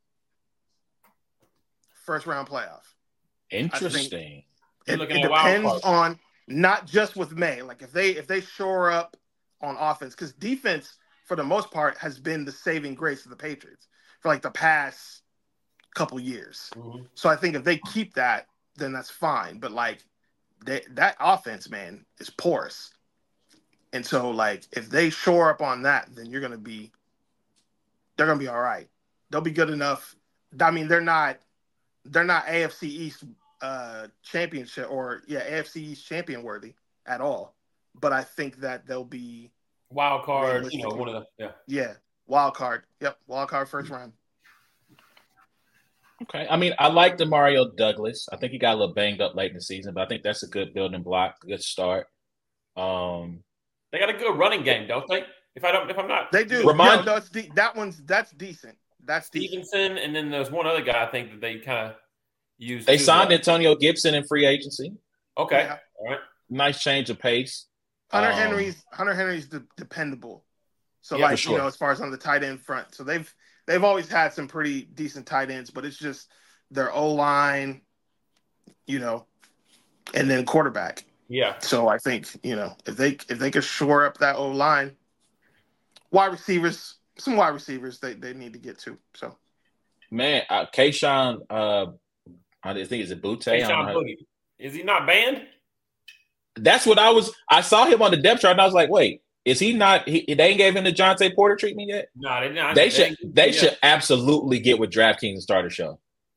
First round playoff. Interesting. It depends on not just with May. Like if they shore up on offense, because defense for the most part has been the saving grace of the Patriots for like the past couple years. Mm-hmm. So I think if they keep that, then that's fine. But like that offense, man, is porous. And so like if they shore up on that, then they're gonna be all right. They'll be good enough. I mean, they're not AFC East championship AFC East champion worthy at all. But I think that they'll be wild card, one of the wild card. Yep, wild card first round. Okay. I mean, I like Demario Douglas. I think he got a little banged up late in the season, but I think that's a good building block, a good start. They got a good running game, don't they? If I'm not, they do. That's decent. That's Stevenson, and then there's one other guy I think that they kind of used. They signed Antonio Gibson in free agency. Okay, all right. Nice change of pace. Hunter Henry's dependable. So as far as on the tight end front, so they've always had some pretty decent tight ends, but it's just their O-line, and then quarterback. Yeah. So I think if they could shore up that O-line, some wide receivers they need to get to. So, man, Kayshon, I think it's a Butte. Is he not banned? That's what I saw him on the depth chart, and I was like, wait, is he not? They ain't gave him the Jonte Porter treatment yet. No, they not. They should absolutely get with DraftKings and start a show.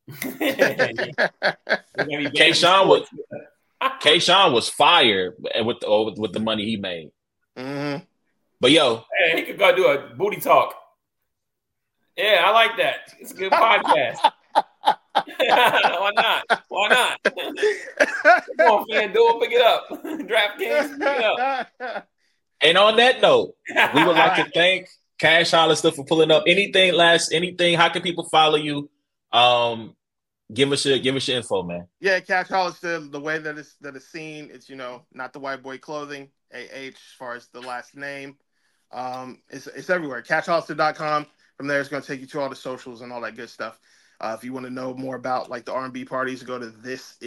Kayshon was fired with the money he made. Mm-hmm. But he could go do a booty talk. Yeah, I like that. It's a good podcast. Why not? Why not? Come on, FanDuel, pick it up. DraftKings, pick it up. And on that note, we would like to thank Cash Hollister for pulling up. Anything? How can people follow you? Give us your info, man. Yeah, Cash Hollister, the way that it's seen, it's not the white boy clothing, AH as far as the last name. It's everywhere. CashHollister.com. From there, it's going to take you to all the socials and all that good stuff. If you want to know more about like the R&B parties, go to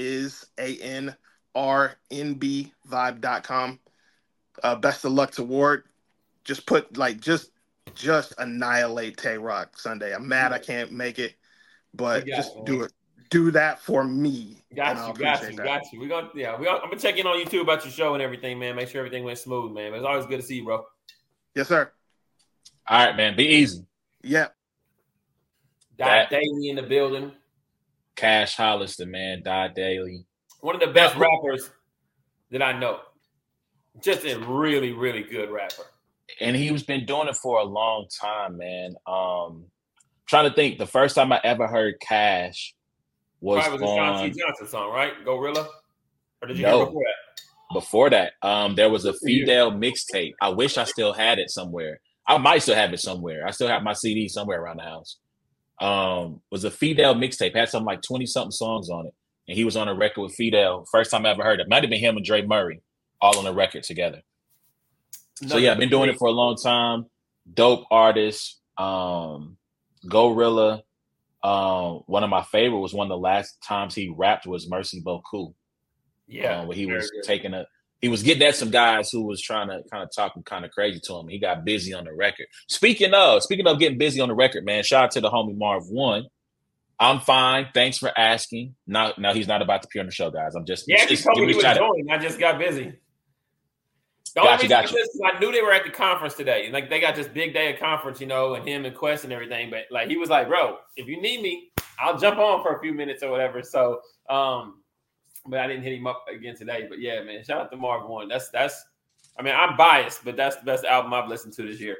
thisisANRNBvibe.com. Best of luck to Ward. Just put just annihilate Tay Rock Sunday. I'm mad I can't make it, but just do it. Do that for me. Got you. I'm gonna check in on you too about your show and everything, man. Make sure everything went smooth, man. But it's always good to see you, bro. Yes, sir. All right, man. Be easy. Yeah. Daily in the building. Cash Hollister, man. Daily. One of the best rappers that I know. Just a really, really good rapper. And he's been doing it for a long time, man. Trying to think, the first time I ever heard Cash was the John T. Johnson song, right? Gorilla? Or did you hear before that? Before that, there was a Fidel mixtape. I wish I still had it somewhere. I might still have it somewhere. I still have my CD somewhere around the house. Was a Fidel mixtape. Had something like 20-something songs on it. And he was on a record with Fidel. First time I ever heard it. Might have been him and Dre Murray all on a record together. So yeah, I've been doing it for a long time. Dope artist. Gorilla. One of my favorite was one of the last times he rapped was Mercy Boku. Yeah. Where he was he was getting at some guys who was trying to kind of talk kind of crazy to him. He got busy on the record. Speaking of getting busy on the record, man, shout out to the homie Marv One. I'm fine. Thanks for asking. No, he's not about to appear on the show, guys. I'm just he told me he was joining. I just got busy. The only reason is I knew they were at the conference today. Like they got this big day of conference, and him and Quest and everything. But like he was like, bro, if you need me, I'll jump on for a few minutes or whatever. So but I didn't hit him up again today. But yeah, man, shout out to Marv One. That's I mean, I'm biased, but that's the best album I've listened to this year.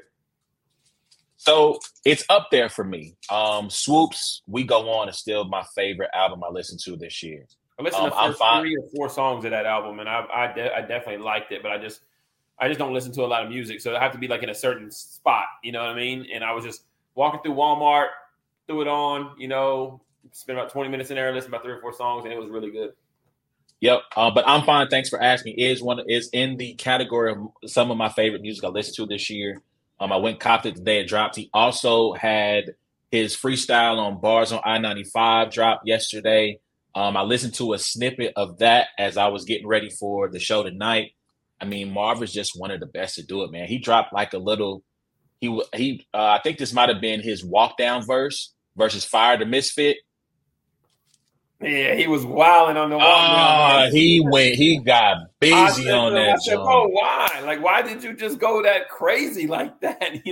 So it's up there for me. Swoops, We Go On is still my favorite album I listened to this year. I listened to the first 3 or 4 songs of that album, and I definitely liked it, but I just don't listen to a lot of music, so I have to be like in a certain spot, you know what I mean? And I was just walking through Walmart, threw it on, spent about 20 minutes in there, listened to about 3 or 4 songs, and it was really good. Yep, but I'm fine. Thanks for asking. Is in the category of some of my favorite music I listened to this year. I went copped it the day it dropped. He also had his freestyle on Bars on I-95 drop yesterday. I listened to a snippet of that as I was getting ready for the show tonight. I mean, Marv is just one of the best to do it, man. He dropped like a little. I think this might have been his walk down verse versus Fire the Misfit. Yeah, he was wilding on the walk down. He got busy on that. I said, bro, why? Like, why did you just go that crazy like that?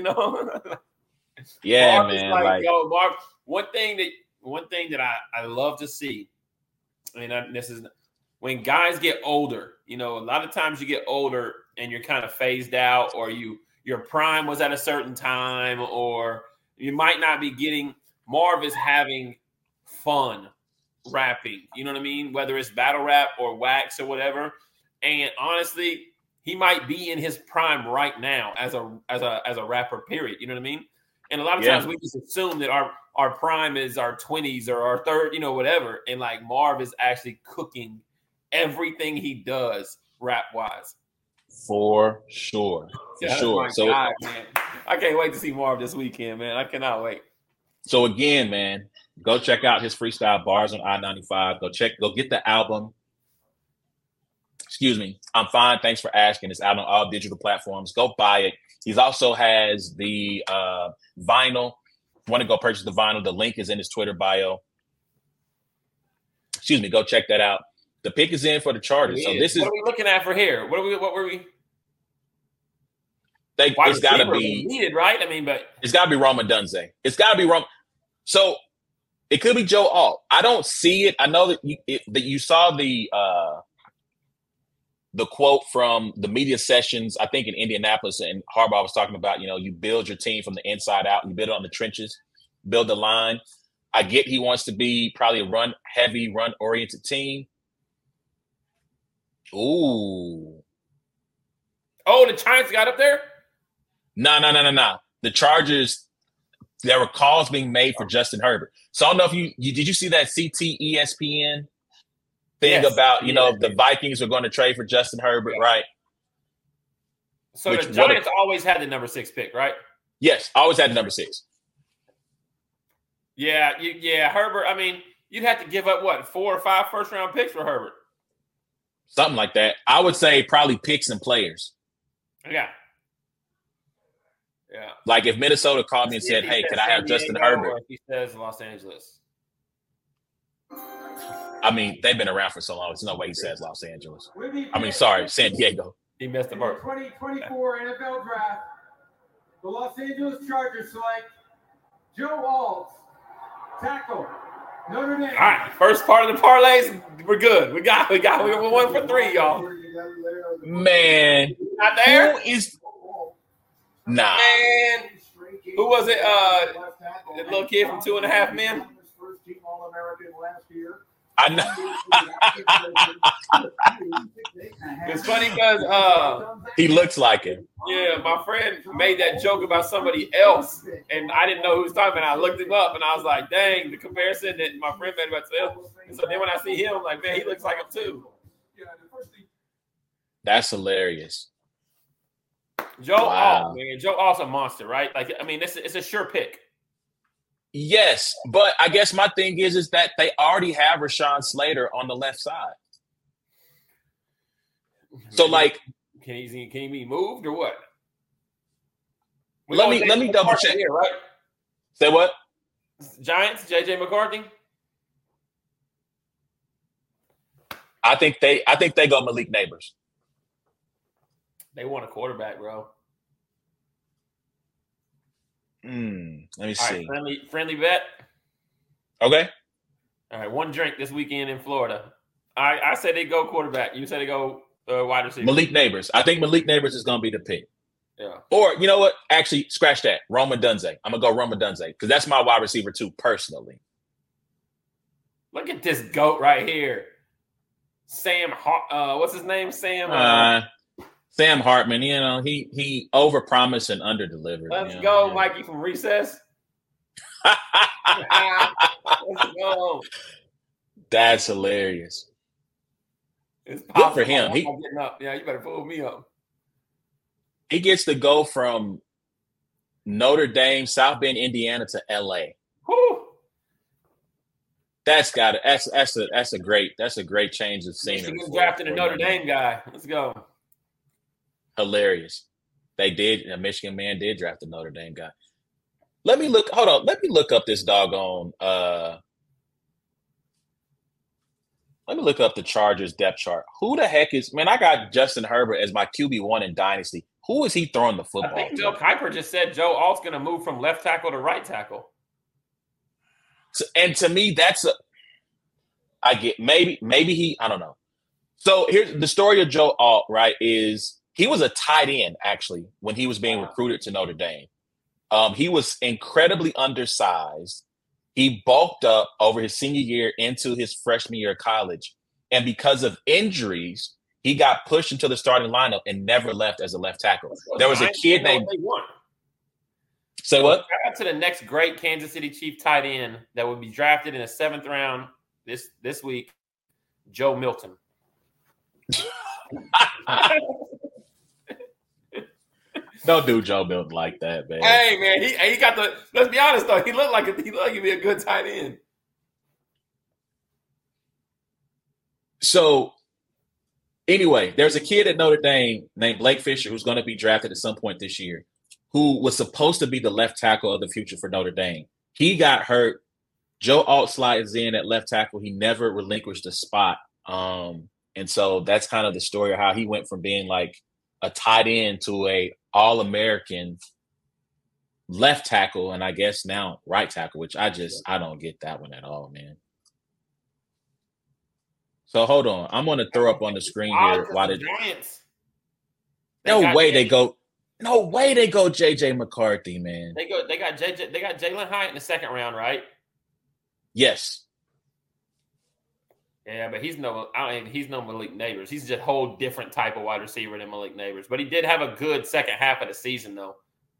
Yeah, Marv man. Like, yo, Marv. One thing that I love to see, and this is when guys get older. A lot of times you get older and you're kind of phased out, or your prime was at a certain time, or you might not be getting. Marv is having fun rapping, you know what I mean? Whether it's battle rap or wax or whatever. And honestly, he might be in his prime right now as a rapper, period. You know what I mean? And a lot of times we just assume that our prime is our 20s or our third, whatever. And like Marv is actually cooking everything he does rap wise. For sure. God, man. I can't wait to see Marv this weekend, man. I cannot wait. So again, man, go check out his freestyle Bars on I-95. Go get the album. Excuse me. I'm fine. Thanks for asking. It's out on all digital platforms. Go buy it. He also has the vinyl. Want to go purchase the vinyl? The link is in his Twitter bio. Excuse me. Go check that out. The pick is in for the Chargers. So this is what are we looking at for here? What were we? It's got to be needed, right? I mean, but it's got to be Rome Odunze. It's got to be Rome. So it could be Joe Alt. I don't see it. I know that you saw the quote from the media sessions, I think in Indianapolis, and Harbaugh was talking about, you build your team from the inside out. You build it on the trenches. build the line. I get he wants to be probably a run-heavy, run-oriented team. Ooh. Oh, the Giants got up there? No. The Chargers, there were calls being made for Justin Herbert. So I don't know if you did you see that CT ESPN thing about, the Vikings were going to trade for Justin Herbert, right? So the Giants always had the number 6 pick, right? Yes, always had the number 6. Yeah, Herbert. I mean, you'd have to give up, 4 or 5 first-round picks for Herbert? Something like that. I would say probably picks and players. Yeah. Like if Minnesota called me and said, hey, can I have Justin Herbert? Or if he says Los Angeles. I mean, they've been around for so long. There's no way he says Los Angeles. San Diego. He messed In up. the 2024 NFL Draft, the Los Angeles Chargers select Joe Alt, tackle, Notre Dame. All right, first part of the parlays, we're good. We're 1 for 3, y'all. Man, Not there? who is? Nah. Man, who was it? The little kid from 2.5 Men. I know. It's funny because he looks like him. yeah, my friend made that joke about somebody else, and I didn't know who was talking. And I looked him up, and I was like, "Dang!" The comparison that my friend made about himself. And so then when I see him, I'm like, "Man, he looks like him too." That's hilarious. Joe Alt, man, Joe Alt's a monster, right? Like, I mean, it's a sure pick. Yes, but I guess my thing is that they already have Rashawn Slater on the left side. So, like, can he be moved or what? Let me double check here, right? Say what? Giants, JJ McCarthy. I think they go Malik Neighbors. They want a quarterback, bro. Let me see. All right, friendly bet. Okay. All right, 1 drink this weekend in Florida. I said they go quarterback. You said they go wide receiver. Malik Neighbors. I think Malik Neighbors is going to be the pick. Yeah. Or, you know what? Actually, scratch that. Roma Dunze. I'm going to go Roma Dunze because that's my wide receiver too, personally. Look at this GOAT right here. Sam, what's his name? Sam Hartman, he overpromised and underdelivered. Let's go, Mikey from Recess. Let's go. That's hilarious. It's good for him. Getting up. Yeah, you better pull me up. He gets to go from Notre Dame, South Bend, Indiana to LA. Whew. That's a great change of scenery. Michigan drafted a Notre Dame guy. Let's go. Hilarious. They did. A Michigan man did draft a Notre Dame guy. Let me look up this doggone. Let me look up the Chargers depth chart. Who the heck is? Man, I got Justin Herbert as my QB1 in Dynasty. Who is he throwing the football? I think Joe Kuiper just said Joe Alt's going to move from left tackle to right tackle. And to me, I get maybe he. I don't know. So here's the story of Joe Alt. Right, is he was a tight end actually when he was being recruited to Notre Dame. He was incredibly undersized. He bulked up over his senior year into his freshman year of college. And because of injuries, he got pushed into the starting lineup and never left as a left tackle. There was a kid named – Say what? Shout out to the next great Kansas City Chief tight end that would be drafted in the 7th round this week, Joe Milton. Don't do Joe Milton like that, man. Hey, man, he got the. Let's be honest though, he looked like he'd be a good tight end. So, anyway, there's a kid at Notre Dame named Blake Fisher who's going to be drafted at some point this year, who was supposed to be the left tackle of the future for Notre Dame. He got hurt. Joe Alt slides in at left tackle. He never relinquished a spot, and so that's kind of the story of how he went from being like a tight end to a All-American left tackle, and I guess now right tackle, which I don't get that one at all, man. So hold on. I'm going to throw up on the screen here. Why the Giants? No way they go. No way they go JJ McCarthy, man. They got Jalen Hyatt in the second round, right? Yes. Yeah, but he's no Malik Neighbors. He's just a whole different type of wide receiver than Malik Neighbors. But he did have a good second half of the season, though.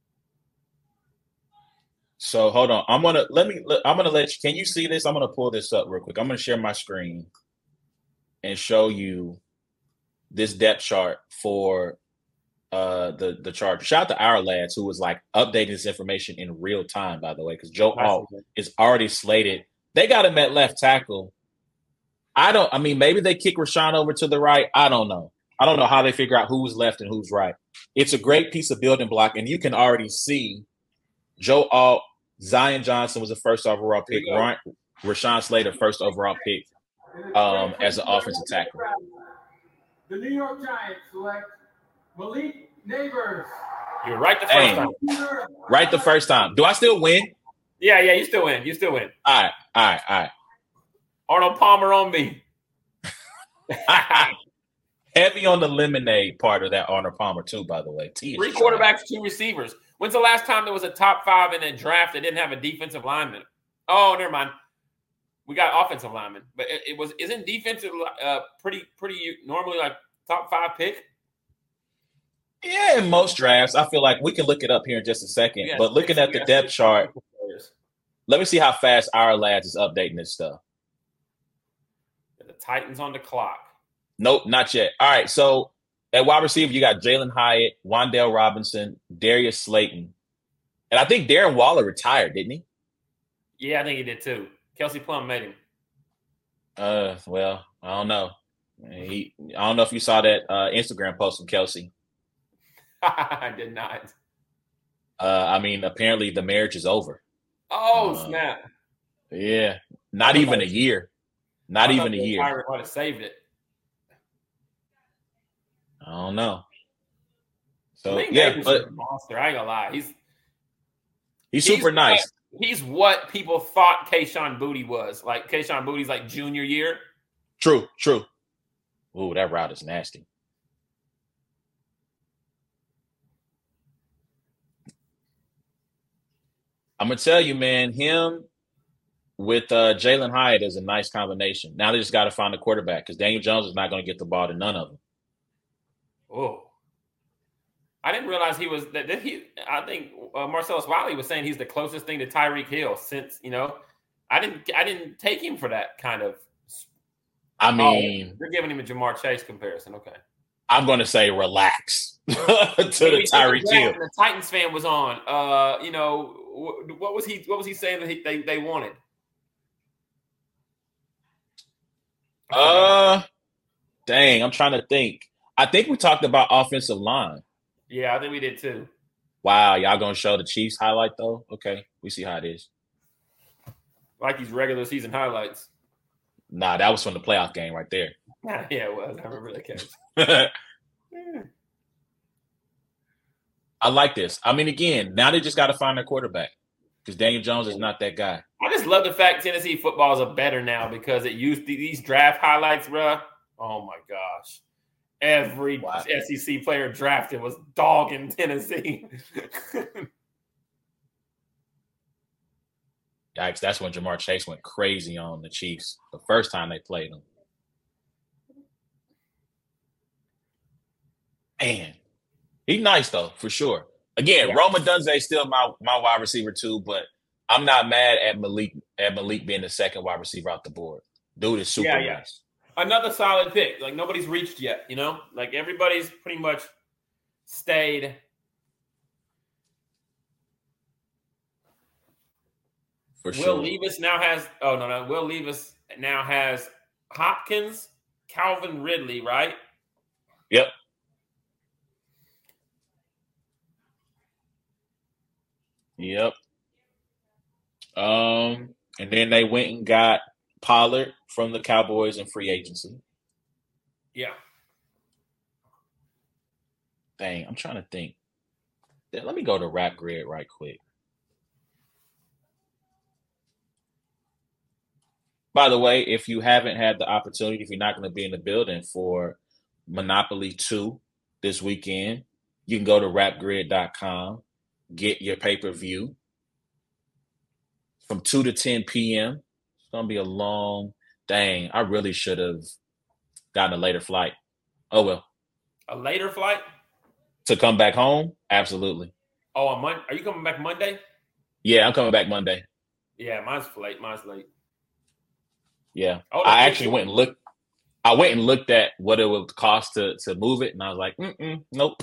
So hold on. I'm gonna let you. Can you see this? I'm gonna pull this up real quick. I'm gonna share my screen and show you this depth chart for the Chargers. Shout out to our lads who was like updating this information in real time, by the way, because Joe Alt is already slated. They got him at left tackle. Maybe they kick Rashawn over to the right. I don't know. I don't know how they figure out who's left and who's right. It's a great piece of building block, and you can already see Joe Alt, Zion Johnson was a first overall pick, Rashawn Slater, first overall pick as an offensive tackle. The New York Giants select Malik Neighbors. You're right the first time. Right the first time. Do I still win? Yeah, you still win. All right. Arnold Palmer on me. Heavy on the lemonade part of that Arnold Palmer, too, by the way. 3 quarterbacks, 2 receivers. When's the last time there was a top 5 in a draft that didn't have a defensive lineman? Oh, never mind. We got offensive linemen. But isn't defensive pretty normally like top 5 pick? Yeah, in most drafts. I feel like we can look it up here in just a second. Yeah, but looking at the depth chart, let me see how fast our lads is updating this stuff. The Titans on the clock. Nope, not yet. All right, so at wide receiver, you got Jalen Hyatt, Wan'Dale Robinson, Darius Slayton. And I think Darren Waller retired, didn't he? Yeah, I think he did too. Kelsey Plum made him. Well, I don't know. I don't know if you saw that Instagram post from Kelsey. I did not. Apparently the marriage is over. Oh, snap. Yeah. Not even a year. Not even a year. I would have saved it. I don't know. So but a monster. I ain't gonna lie. He's super nice. He's what people thought Kayshon Boutte was. Like Kayshon Boutte's like junior year. True. Ooh, that route is nasty. I'm gonna tell you, man, him with Jalen Hyatt is a nice combination. Now they just got to find a quarterback because Daniel Jones is not going to get the ball to none of them. Oh, I didn't realize he was that. I think Marcellus Wiley was saying he's the closest thing to Tyreek Hill since I didn't take him for that kind of. You're giving him a Jamar Chase comparison, okay? I'm going to say relax to the Tyreek Hill. The Titans fan was on. What was he saying that they wanted? Dang, I'm trying to think. I think we talked about offensive line. Yeah, I think we did too. Wow, y'all gonna show the Chiefs highlight though? Okay, we see how it is. Like these regular season highlights. Nah, that was from the playoff game right there. Yeah, it was. I remember that catch. I like this. Again, now they just got to find their quarterback because Daniel Jones is not that guy. I just love the fact Tennessee footballs are better now because it used to these draft highlights, bro. Oh my gosh. Every SEC player drafted was dogging Tennessee. Yikes, that's when Jamar Chase went crazy on the Chiefs the first time they played them. Man, he's nice though, for sure. Again, Rome Odunze is still my wide receiver too, but I'm not mad at Malik being the second wide receiver off the board. Dude is super nice. Another solid pick. Like nobody's reached yet, Like everybody's pretty much stayed. For sure. Will Levis now has Will Levis now has Hopkins, Calvin Ridley, right? Yep. And then they went and got Pollard from the Cowboys in free agency. Yeah. Dang, I'm trying to think. Let me go to Rap Grid right quick. By the way, if you haven't had the opportunity, if you're not going to be in the building for Monopoly 2 this weekend, You can go to rapgrid.com, get your pay-per-view from 2 to 10 p.m. It's going to be a long dang. I really should have gotten a later flight. Oh, well. A later flight? To come back home? Absolutely. Oh, on Monday? Are you coming back Monday? Yeah, I'm coming back Monday. Yeah, mine's late. Yeah. Oh, I actually went and looked. I went and looked at what it would cost to move it, and I was like, nope.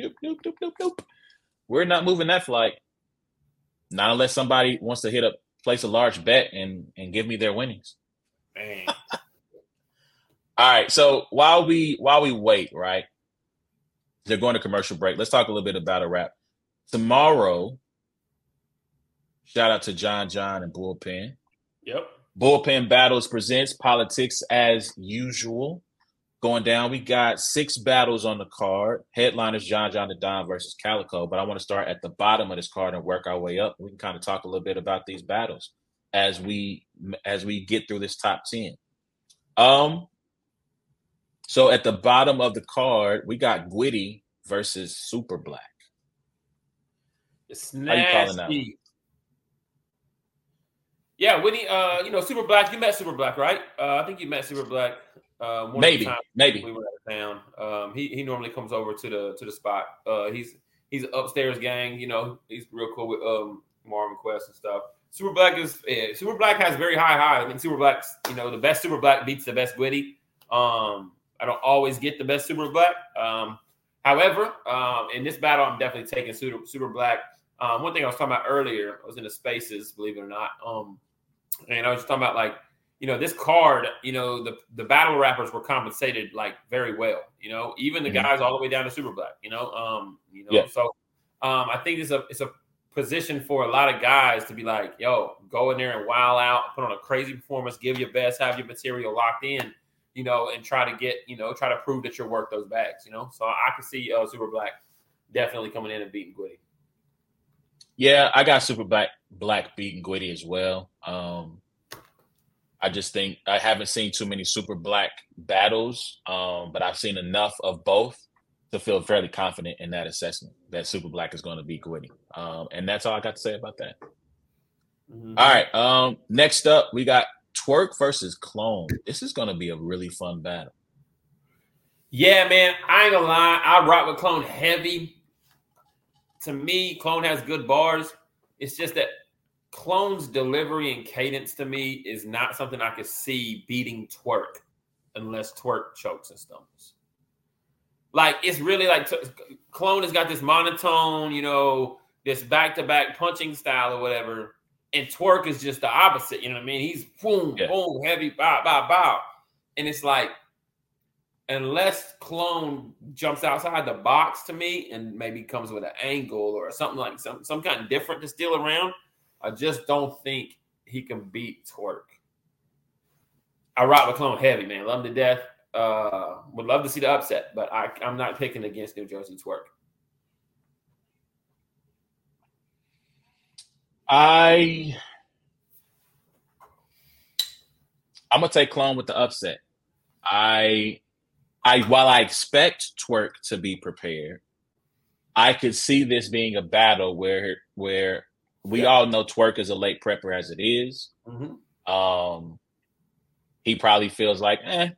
We're not moving that flight. Not unless somebody wants to place a large bet and give me their winnings. Man. All right. So while we wait, right? They're going to commercial break. Let's talk a little bit about a wrap. Tomorrow, shout out to John and Bullpen. Yep. Bullpen Battles presents Politics as Usual. Going down, we got 6 battles on the card. Headliners John the Don versus Calico. But I want to start at the bottom of this card and work our way up. We can kind of talk a little bit about these battles as we get through this top 10. So at the bottom of the card, we got Gwitty versus Super Black. It's nasty. How you calling that one? Yeah, Whitney, Super Black, you met Super Black, right? I think you met Super Black maybe. We were out of town. He normally comes over to the spot. He's upstairs gang, he's real cool with Marvin Quest and stuff. Super Black has very high highs. I mean, Super Black's, the best Super Black beats the best Gwitty. I don't always get the best Super Black. However, in this battle, I'm definitely taking Super Black. One thing I was talking about earlier, I was in the spaces, believe it or not. And I was just talking about this card, the battle rappers were compensated very well, even the guys all the way down to Super Black, Yeah. So I think it's a position for a lot of guys to be like, yo, go in there and wow out, put on a crazy performance, give your best, have your material locked in, and try to prove that you're worth those bags, So I can see Super Black definitely coming in and beating Gwitty. Yeah, I got Super Black beating Gwitty as well. I just think I haven't seen too many Super Black battles, but I've seen enough of both to feel fairly confident in that assessment that Super Black is going to beat Gwitty. And that's all I got to say about that. Mm-hmm. All right. Next up, we got Twork versus Clone. This is going to be a really fun battle. Yeah, man. I ain't gonna lie. I rock with Clone heavy. To me, Clone has good bars. It's just that Clone's delivery and cadence to me is not something I could see beating Twork unless Twork chokes and stumbles. It's really Clone has got this monotone, this back-to-back punching style or whatever. And Twork is just the opposite. You know what I mean? He's boom, boom, heavy, bow, bow, bow. And it's unless Clone jumps outside the box to me and maybe comes with an angle or something some kind of different to steal around, I just don't think he can beat Twork. I rock with Clone heavy, man. Love him to death. Would love to see the upset, but I'm not picking against New Jersey Twork. I'm gonna take Clone with the upset. While I expect Twork to be prepared, I could see this being a battle where we all know Twork is a late prepper as it is. Mm-hmm. He probably feels like, I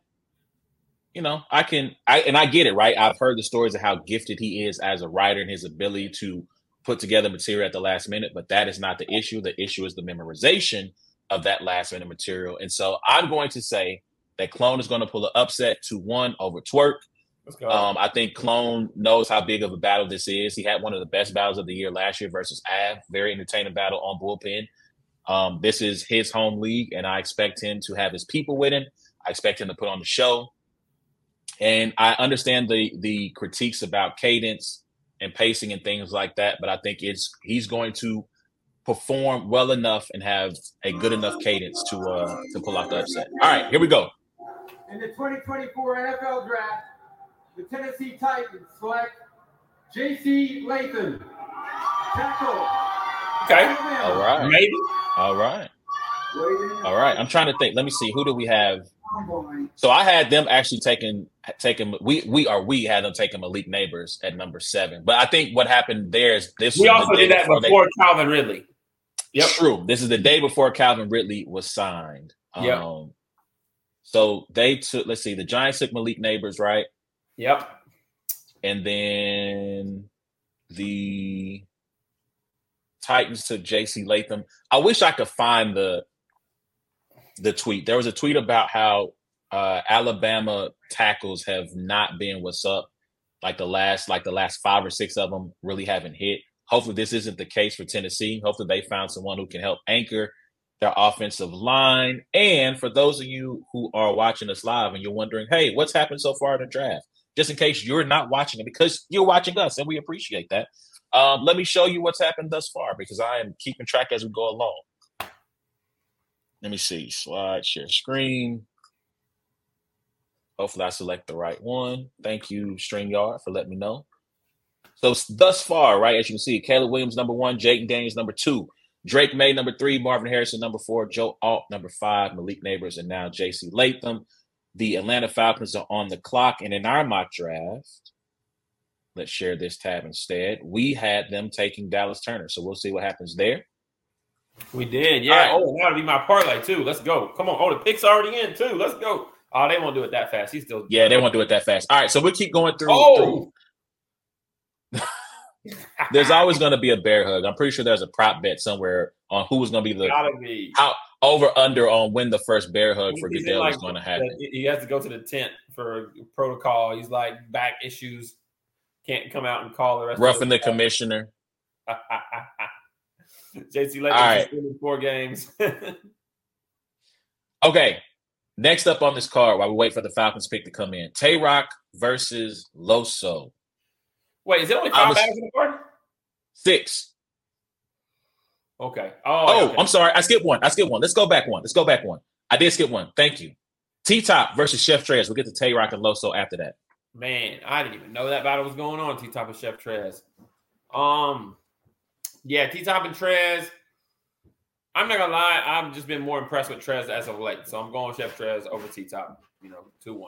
get it, right? I've heard the stories of how gifted he is as a writer and his ability to put together material at the last minute, but that is not the issue. The issue is the memorization of that last minute material. And so I'm going to say that Clone is going to pull an upset 2-1 over Twork. Let's go. I think Clone knows how big of a battle this is. He had one of the best battles of the year last year versus Av. Very entertaining battle on Bullpen. This is his home league, and I expect him to have his people with him. I expect him to put on the show. And I understand the critiques about cadence and pacing and things like that, but I think he's going to perform well enough and have a good enough cadence to pull off the upset. All right, here we go. In the 2024 NFL Draft, the Tennessee Titans select J.C. Latham, tackle. Okay. All right. Maybe. All right. I'm trying to think. Let me see. Who do we have combine. So I had them actually taking we had them taking Malik Neighbors at number 7. But I think what happened there is this We was also the day did that before Calvin Ridley. Yep. True. This is the day before Calvin Ridley was signed. Yep. So they took, let's see, the Giants took Malik Neighbors, right? Yep. And then the Titans took J.C. Latham. I wish I could find the tweet. There was a tweet about how Alabama tackles have not been what's up. Like the last 5 or 6 of them really haven't hit. Hopefully this isn't the case for Tennessee. Hopefully they found someone who can help anchor their offensive line. And for those of you who are watching us live and you're wondering, hey, what's happened so far in the draft? Just in case you're not watching it, because you're watching us and we appreciate that. Let me show you what's happened thus far, because I am keeping track as we go along. Let me see. Slide, share screen. Hopefully I select the right one. Thank you, StreamYard, for letting me know. So thus far, right, as you can see, Caleb Williams, number 1, Jayden Daniels, number 2, Drake May, number 3, Marvin Harrison, number 4, Joe Alt, number 5, Malik Neighbors, and now J.C. Latham. The Atlanta Falcons are on the clock, and in our mock draft, let's share this tab instead. We had them taking Dallas Turner, so we'll see what happens there. We did, yeah. Right. Oh, that'll be my parlay too. Let's go. Come on. Oh, the pick's already in too. Let's go. Oh, they won't do it that fast. He's still. Yeah, they won't do it that fast. All right, so we'll keep going through. There's always going to be a bear hug. I'm pretty sure there's a prop bet somewhere on who was going to be how over under on when the first bear hug for Goodell is going to happen. He has to go to the tent for protocol. He's like back issues, can't come out and call the rest. Roughing the commissioner. J.C. Latham is winning 4 games. Okay, next up on this card while we wait for the Falcons pick to come in, Tay-Rock versus Loso. Wait, is it only 5 battles in the card? 6. Okay. Okay. I'm sorry. I skipped one. Let's go back one. I did skip one. Thank you. T-Top versus Chef Trez. We'll get to Tay-Rock and Loso after that. Man, I didn't even know that battle was going on, T-Top and Chef Trez. Yeah, T-Top and Trez. I'm not going to lie. I've just been more impressed with Trez as of late. So I'm going Chef Trez over T-Top, 2-1.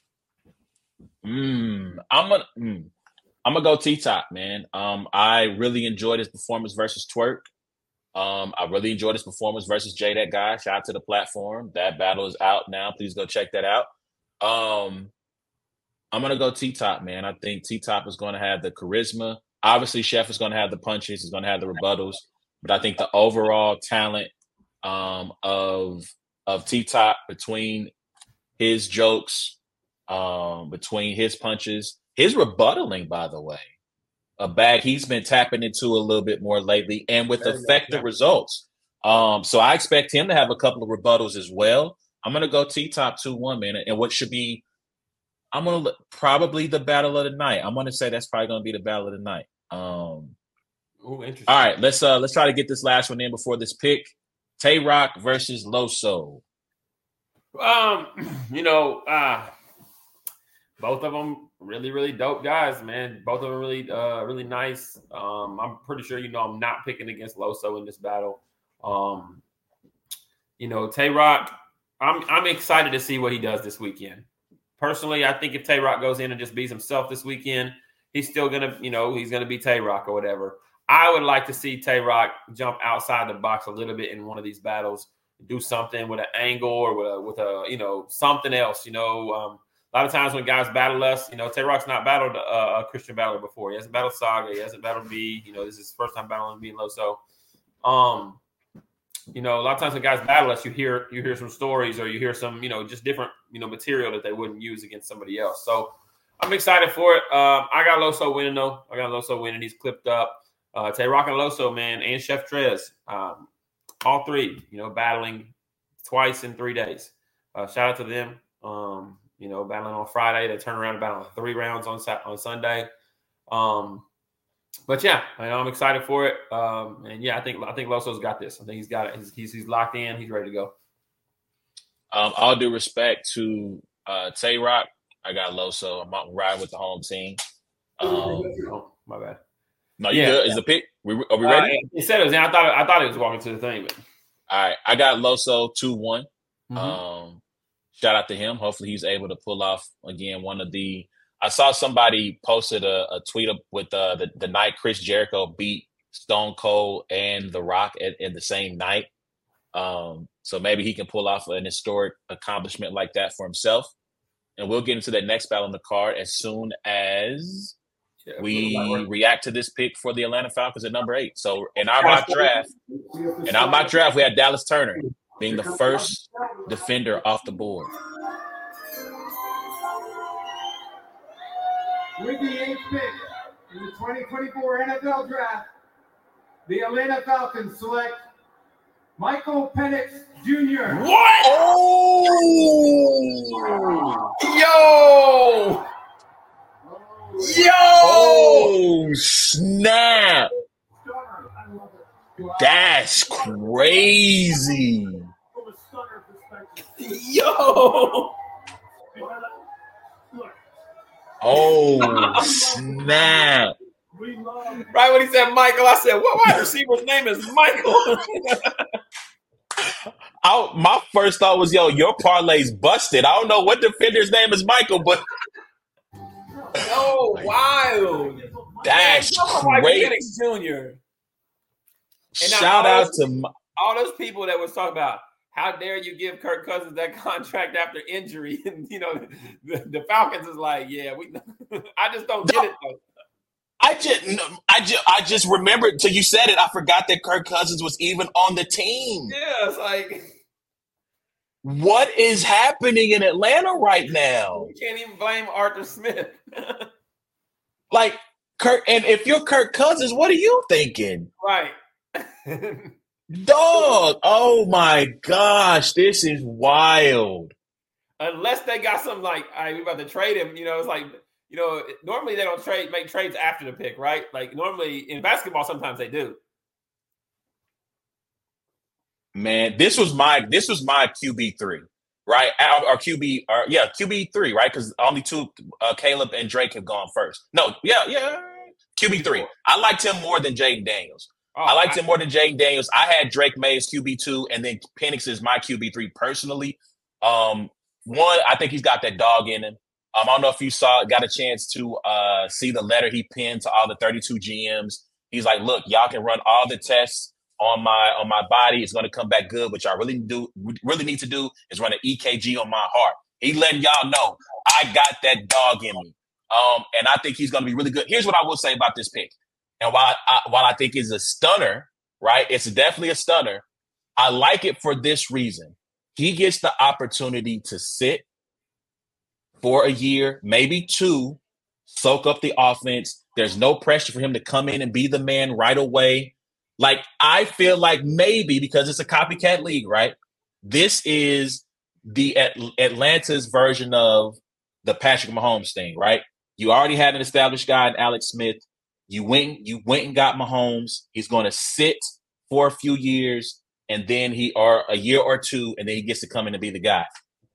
I'm gonna go T-Top, man. I really enjoyed his performance versus Twerk. I really enjoyed his performance versus Jay That Guy. Shout out to the platform. That battle is out now. Please go check that out. I'm gonna go T-Top, man. I think T-Top is going to have the charisma. Obviously, Chef is going to have the punches. He's going to have the rebuttals. But I think the overall talent of T-Top, between his jokes, between his punches, his rebuttaling, by the way, a bag he's been tapping into a little bit more lately, and with effective results. So I expect him to have a couple of rebuttals as well. I'm going to go T-Top 2-1, man. And what should be, I'm going to probably the battle of the night. I'm going to say that's probably going to be the battle of the night. Interesting. All right, let's try to get this last one in before this pick. Tay-Rock versus Loso. Both of them really, really dope guys, man. Both of them really, really nice. I'm pretty sure I'm not picking against Loso in this battle. Tay-Rock, I'm excited to see what he does this weekend. Personally, I think if Tay-Rock goes in and just beats himself this weekend, he's still gonna, he's gonna be Tay-Rock or whatever. I would like to see Tay-Rock jump outside the box a little bit in one of these battles, do something with an angle or with a something else. A lot of times when guys battle us, Tay-Rock's not battled a Christian battler before. He hasn't battled Saga. He hasn't battled me. This is his first time battling me and Loso. A lot of times when guys battle us, you hear some stories or you hear some, just different, material that they wouldn't use against somebody else. So I'm excited for it. I got Loso winning, though. He's clipped up. Tay-Rock and Loso, man, and Chef Trez, all three, battling twice in 3 days. Shout out to them. Battling on Friday. They turn around and battle 3 rounds on Sunday. But yeah, I'm excited for it. And yeah, I think Loso's got this. I think he's got it. He's locked in. He's ready to go. All due respect to Tay-Rock, I got Loso. I'm riding with the home team. My bad. No, you good? Is the pick? Are we ready? He said it was. I thought he was walking to the thing. But... All right, I got Loso 2-1. shout out to him. Hopefully he's able to pull off again one of the. I saw somebody posted a tweet up with the night Chris Jericho beat Stone Cold and The Rock in the same night. So maybe he can pull off an historic accomplishment like that for himself. And we'll get into that next battle on the card as soon as we react to this pick for the Atlanta Falcons at number 8. So in our mock draft, we had Dallas Turner being the first defender off the board. With the 8th pick in the 2024 NFL Draft, the Atlanta Falcons select Michael Penix Jr. What? Oh! Yo! Oh, snap! That's crazy. Yo! Oh, snap. Right when he said Michael, I said, what wide receiver's name is Michael? My first thought was, yo, your parlay's busted. I don't know what defender's name is Michael, but Oh, wild. that's Michael great. Penix Jr. Shout out to all those people that was talking about, how dare you give Kirk Cousins that contract after injury? And, the Falcons is like, yeah, I just don't get it, though. I just remembered till you said it. I forgot that Kirk Cousins was even on the team. Yeah, it's like, what is happening in Atlanta right now? you can't even blame Arthur Smith. Like Kirk, and if you're Kirk Cousins, what are you thinking? Right. Dog, oh my gosh, this is wild. Unless they got something like, all right, we're about to trade him, it's like, normally they don't make trades after the pick, right? Like normally in basketball, sometimes they do. Man, this was my QB3, right? Or QB3, right? Because only two, Caleb and Drake have gone first. No, yeah, QB3. I liked him more than Jaden Daniels. I liked him more than Jaden Daniels. I had Drake May as QB2, and then Penix is my QB3 personally. One, I think he's got that dog in him. I don't know if you got a chance to see the letter he penned to all the 32 GMs. He's like, look, y'all can run all the tests on my body. It's going to come back good. What y'all really need to do is run an EKG on my heart. He letting y'all know I got that dog in me. And I think he's going to be really good. Here's what I will say about this pick. And while I think it's a stunner, right? It's definitely a stunner. I like it for this reason. He gets the opportunity to sit for a year, maybe 2, soak up the offense. There's no pressure for him to come in and be the man right away. Like, I feel like maybe because it's a copycat league, right? This is the Atlanta's version of the Patrick Mahomes thing, right? You already had an established guy in Alex Smith. You went and got Mahomes. He's going to sit for a few years, and then a year or 2, and then he gets to come in and be the guy.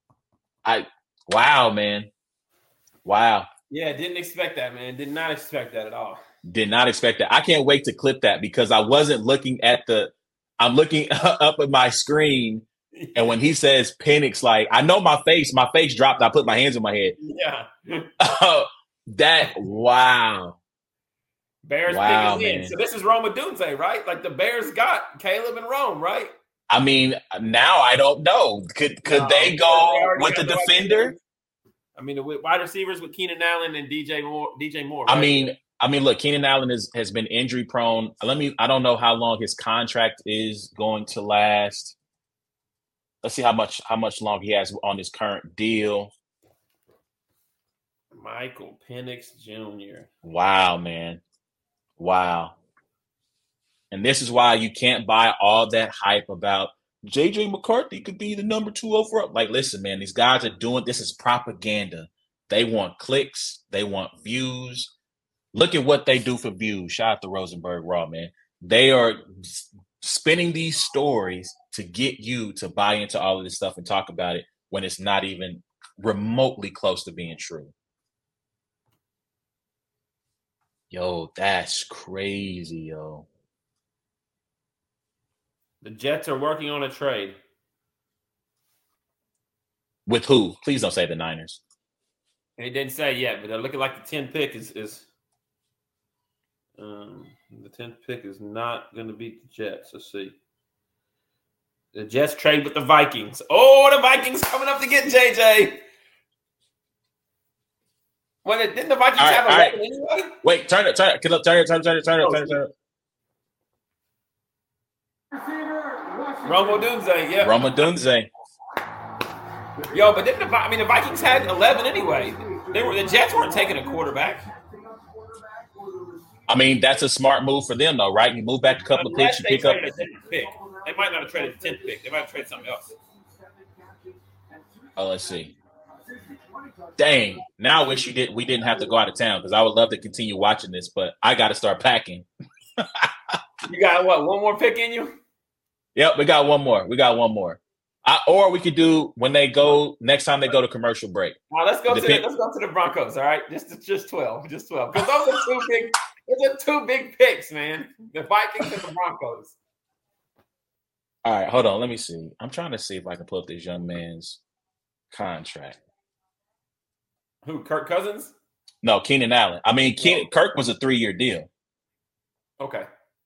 Wow, man. Wow. Yeah, didn't expect that, man. Did not expect that at all. Did not expect that. I can't wait to clip that because I wasn't looking I'm looking up at my screen, and when he says Penix, like, I know my face dropped. I put my hands on my head. Yeah. Wow. Bears pick is in. So this is Rome Odunze, right? Like the Bears got Caleb and Rome, right? I mean, now I don't know. Could they go with the defender? I mean, the wide receivers with Keenan Allen and DJ Moore. Right? I mean, look, Keenan Allen has been injury prone. I don't know how long his contract is going to last. Let's see how much longer he has on his current deal. Michael Penix Jr. Wow, man. Wow. And this is why you can't buy all that hype about J.J. McCarthy could be the number 2 overall. Like, listen, man, these guys are doing – this is propaganda. They want clicks. They want views. Look at what they do for views. Shout out to Rosenberg Raw, man. They are spinning these stories to get you to buy into all of this stuff and talk about it when it's not even remotely close to being true. Yo, that's crazy, yo. The Jets are working on a trade. With who? Please don't say the Niners. And he didn't say yet, but they're looking like the 10th pick is the 10th pick is not going to beat the Jets. Let's see. The Jets trade with the Vikings. Oh, the Vikings coming up to get JJ. Well, didn't the Vikings have 11 anyway? Wait, turn it. Oh, Rome Odunze, yeah. Rome Odunze. Yo, but didn't the Vikings had 11 anyway. The Jets weren't taking a quarterback. I mean, that's a smart move for them, though, right? You move back a couple of picks, you pick up. A 10th pick. They might not have traded the 10th pick. They might have traded something else. Oh, let's see. Dang! Now I wish we didn't have to go out of town because I would love to continue watching this, but I got to start packing. You got what? One more pick in you? Yep, we got one more. Or we could do when they go next time they go to commercial break. Now let's go to the Broncos. All right, just 12, because those are two big. Those are two big picks, man. The Vikings and the Broncos. All right, hold on. Let me see. I'm trying to see if I can pull up this young man's contract. Who? Kirk Cousins? No, Keenan Allen. I mean, Kirk was a 3-year deal. Okay.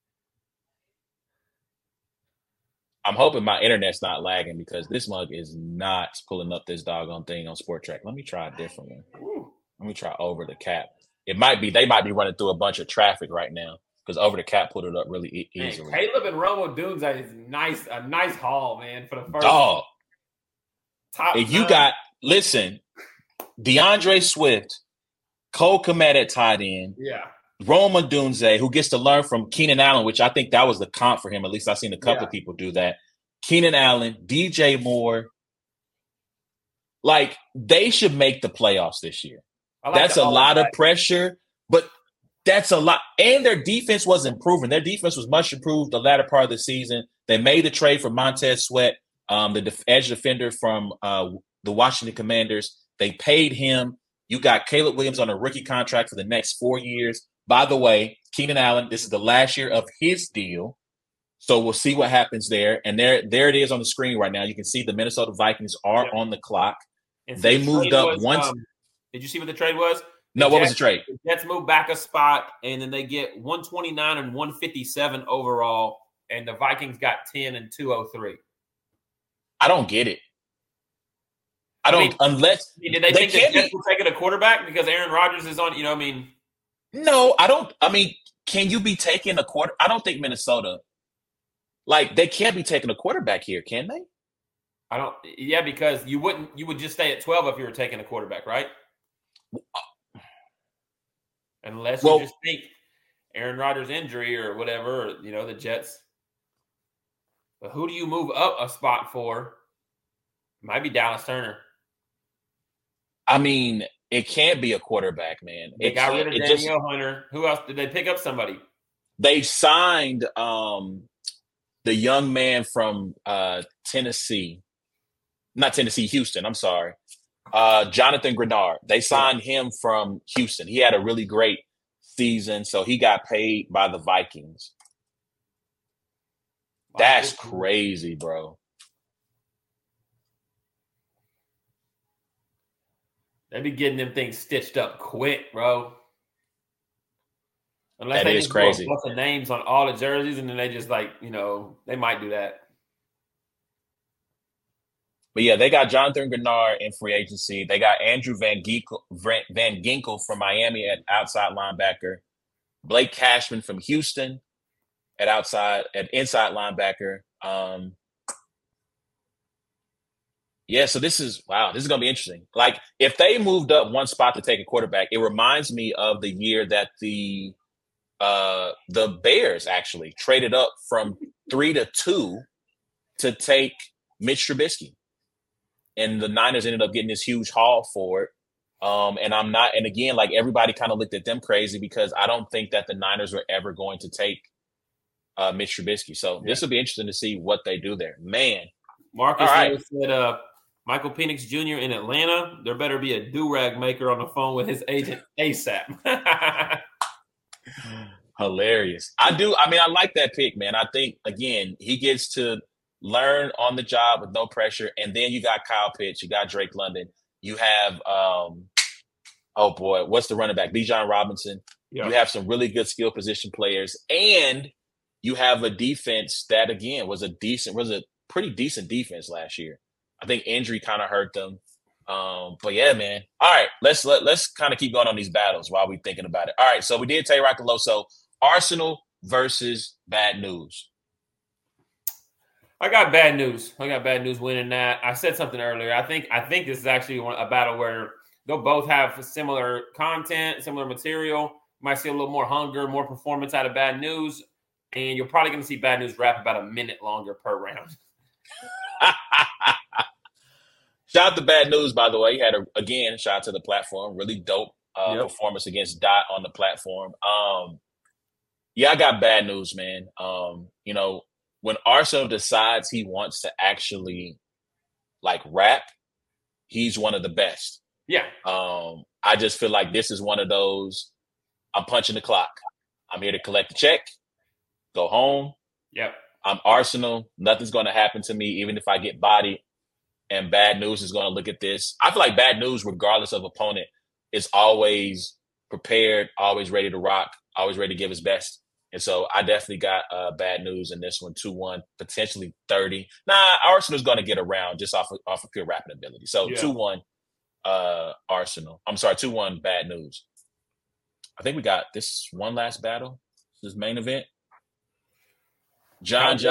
I'm hoping my internet's not lagging because this mug is not pulling up this doggone thing on Sport Track. Let me try a different one. Let me try Over the Cap. They might be running through a bunch of traffic right now because Over the Cap put it up really easily. Man, Caleb and Rome Odunze is a nice haul, man, for the first dog. Top if you got DeAndre Swift, Cole Kmet at tight end. Yeah. Rome Odunze, who gets to learn from Keenan Allen, which I think that was the comp for him. At least I've seen a couple of people do that. Keenan Allen, DJ Moore. Like, they should make the playoffs this year. That's a lot of pressure, but that's a lot. And their defense was improving. Their defense was much improved the latter part of the season. They made the trade for Montez Sweat, the edge defender from the Washington Commanders. They paid him. You got Caleb Williams on a rookie contract for the next 4 years. By the way, Keenan Allen, this is the last year of his deal. So we'll see what happens there. And there it is on the screen right now. You can see the Minnesota Vikings are on the clock. And so they moved up once. Did you see what the trade was? No, what was the trade? The Jets moved back a spot, and then they get 129 and 157 overall, and the Vikings got 10 and 203. I don't get it. Did they think the Jets were taking a quarterback because Aaron Rodgers is on, No, I don't. I mean, can you be taking a quarter? I don't think Minnesota, they can't be taking a quarterback here, can they? Yeah, because you would just stay at 12 if you were taking a quarterback, right? Unless you just think Aaron Rodgers' injury or whatever, or, the Jets. But who do you move up a spot for? Might be Dallas Turner. I mean, it can't be a quarterback, man. They got rid of Danielle Hunter. Who else? Did they pick up somebody? They signed the young man from Tennessee. Not Tennessee, Houston. I'm sorry. Jonathan Grenard. They signed him from Houston. He had a really great season, so he got paid by the Vikings. That's crazy, bro. They be getting them things stitched up quick, bro. Unless that is crazy. Put the names on all the jerseys, and then they just they might do that. But yeah, they got Jonathan Grenard in free agency. They got Andrew Van Ginkel from Miami at outside linebacker. Blake Cashman from Houston at inside linebacker. Yeah, so this is going to be interesting. If they moved up one spot to take a quarterback, it reminds me of the year that the Bears actually traded up from 3 to 2 to take Mitch Trubisky. And the Niners ended up getting this huge haul for it. And again, everybody kind of looked at them crazy because I don't think that the Niners were ever going to take Mitch Trubisky. So this will be interesting to see what they do there. Man. Marcus said Michael Penix Jr. in Atlanta, there better be a do-rag maker on the phone with his agent ASAP. Hilarious. I like that pick, man. I think, again, he gets to learn on the job with no pressure. And then you got Kyle Pitts, you got Drake London, you have oh boy, what's the running back? Bijan Robinson. Yeah. You have some really good skill position players, and you have a defense that again was a pretty decent defense last year. I think injury kind of hurt them. But yeah, man. All right, let's kind of keep going on these battles while we're thinking about it. All right, so we did Tay-Rock and Loso. Arsenal versus Bad News. I got Bad News. I got Bad News winning that. I said something earlier. I think this is actually a battle where they'll both have similar content, similar material. You might see a little more hunger, more performance out of Bad News, and you're probably going to see Bad News rap about a minute longer per round. Shout out to Bad News, by the way. He had shout out to the platform. Really dope performance against Dot on the platform. Yeah, I got Bad News, man. You know, when Arsenal decides he wants to actually like rap, he's one of the best. Yeah. I just feel like this is one of those, I'm punching the clock. I'm here to collect the check, go home. Yep. I'm Arsenal. Nothing's going to happen to me, even if I get bodied. And Bad News is going to look at this. I feel like Bad News, regardless of opponent, is always prepared, always ready to rock, always ready to give his best. And so I definitely got Bad News in this one, 2-1, potentially 30. Arsenal's going to get around just off of pure rapping ability. So 2-1 Arsenal. I'm sorry, 2-1 Bad News. I think we got this one last battle. This main event. John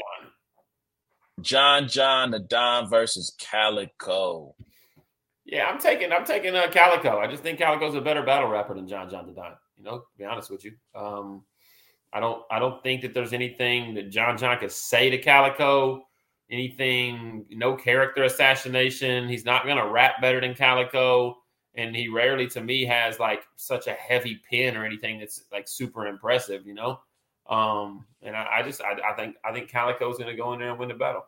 the Don versus Calico. Yeah, I'm taking Calico. I just think Calico's a better battle rapper than John the Don. You know, to be honest with you. I don't think that there's anything that John could say to Calico, anything, no character assassination. He's not going to rap better than Calico. And he rarely, to me, has like such a heavy pen or anything that's like super impressive, you know? And I think Calico's going to go in there and win the battle.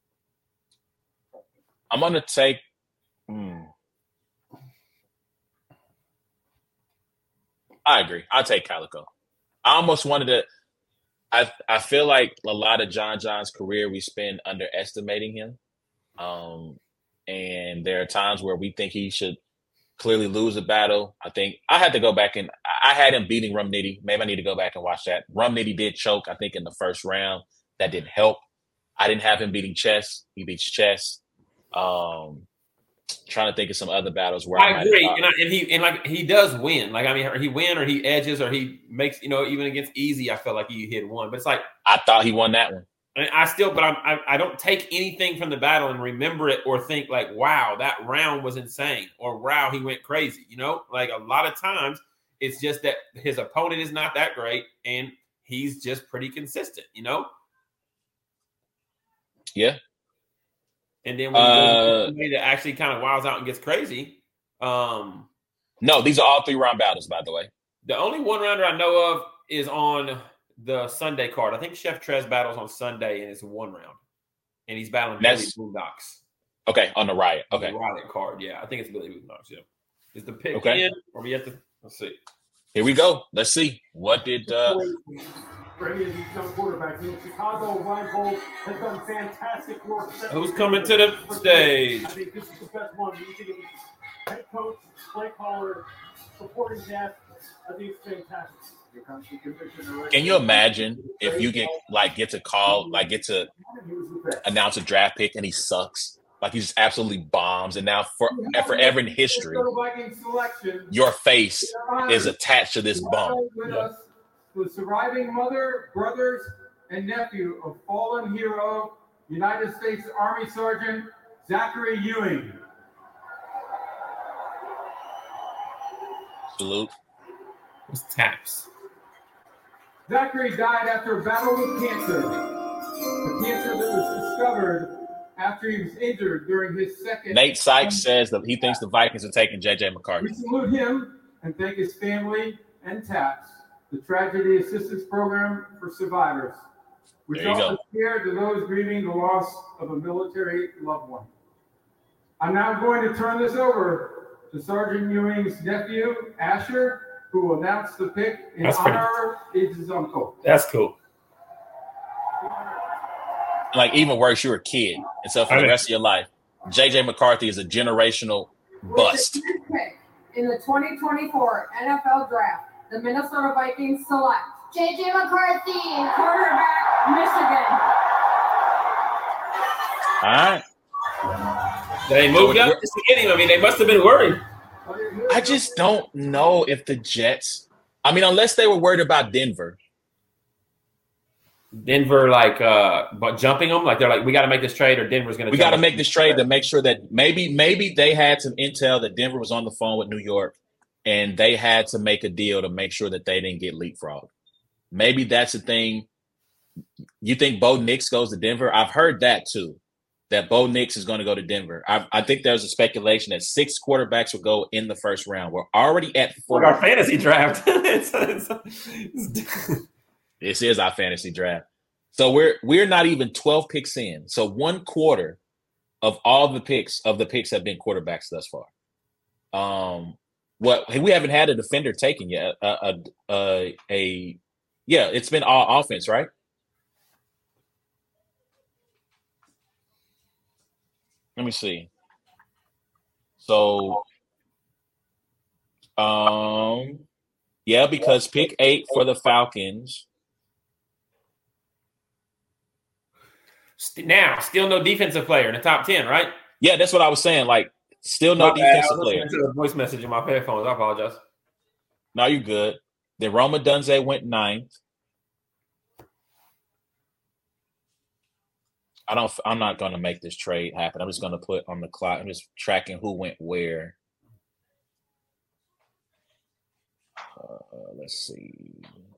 I'm going to take, I agree. I'll take Calico. I almost wanted to. I feel like a lot of John's career we spend underestimating him, and there are times where we think he should clearly lose a battle. I think I had to go back and I had him beating Rum Nitty. Maybe I need to go back and watch that. Rum Nitty did choke, I think, in the first round. That didn't help. I didn't have him beating Chess. He beats Chess. Trying to think of some other battles where I agree, and he does win. Like, I mean, he win or he edges or he makes, you know, even against Easy, I felt like he hit one. But it's like I thought he won that one. And I don't take anything from the battle and remember it or think like, wow, that round was insane, or wow, he went crazy. You know, like a lot of times it's just that his opponent is not that great and he's just pretty consistent. You know. Yeah. And then when somebody that actually kind of wows out and gets crazy. No, these are all 3-round battles, by the way. The only one rounder I know of is on the Sunday card. I think Chef Trez battles on Sunday, and it's 1 round. And he's battling Billy Boondocks. Okay, on the Riot. Okay. The Riot card, yeah. I think it's Billy Boondocks, yeah. Is the pick in, or we have to – let's see. Here we go. Let's see. What did for any of these young quarterbacks in Chicago, Ryan Cole has done fantastic work. Who's coming to the stage? I think this is the best one. You think it was head coach, play caller, supporting cast. I think it's fantastic. Can you imagine if you get to announce a draft pick and he sucks? Like he just absolutely bombs, and now forever in history, your face is attached to this bump. Yeah. The surviving mother, brothers, and nephew of fallen hero, United States Army Sergeant Zachary Ewing. Salute. It's taps. Zachary died after a battle with cancer. The cancer that was discovered after he was injured during his second. Nate Sykes says that he thinks the Vikings are taking J.J. McCarthy. We salute him and thank his family and TAPS, the Tragedy Assistance Program for Survivors, which offers care to those grieving the loss of a military loved one. I'm now going to turn this over to Sergeant Ewing's nephew, Asher, who will announce the pick in honor of his uncle. That's cool. like even worse, you're a kid. And so for the rest of your life, J.J. McCarthy is a generational bust. In the 2024 NFL Draft, the Minnesota Vikings select J.J. McCarthy, quarterback, Michigan. All right. They moved up just to get him. I mean, they must have been worried. I just don't know if the Jets – I mean, unless they were worried about Denver. Denver, but jumping them? Like, they're like, we got to make this trade or Denver's going to – We got to make this trade to make sure that maybe they had some intel that Denver was on the phone with New York and they had to make a deal to make sure that they didn't get leapfrogged. Maybe that's the thing. You think Bo Nix goes to Denver? I've heard that too, that Bo Nix is going to go to Denver. I think there's a speculation that 6 quarterbacks will go in the first round. We're already at 4. Like our fantasy draft. This is our fantasy draft. So we're not even 12 picks in. So 1/4 of all the picks have been quarterbacks thus far. We haven't had a defender taken yet. It's been all offense, right? Let me see. So, because pick 8 for the Falcons. Now, still no defensive player in the top 10, right? Yeah, that's what I was saying. Like, still no defensive player. I was listening to the voice message in my headphones. I apologize. No, you're good. Then Roma Dunze went 9th. I'm not going to make this trade happen. I'm just going to put on the clock. I'm just tracking who went where. Let's see.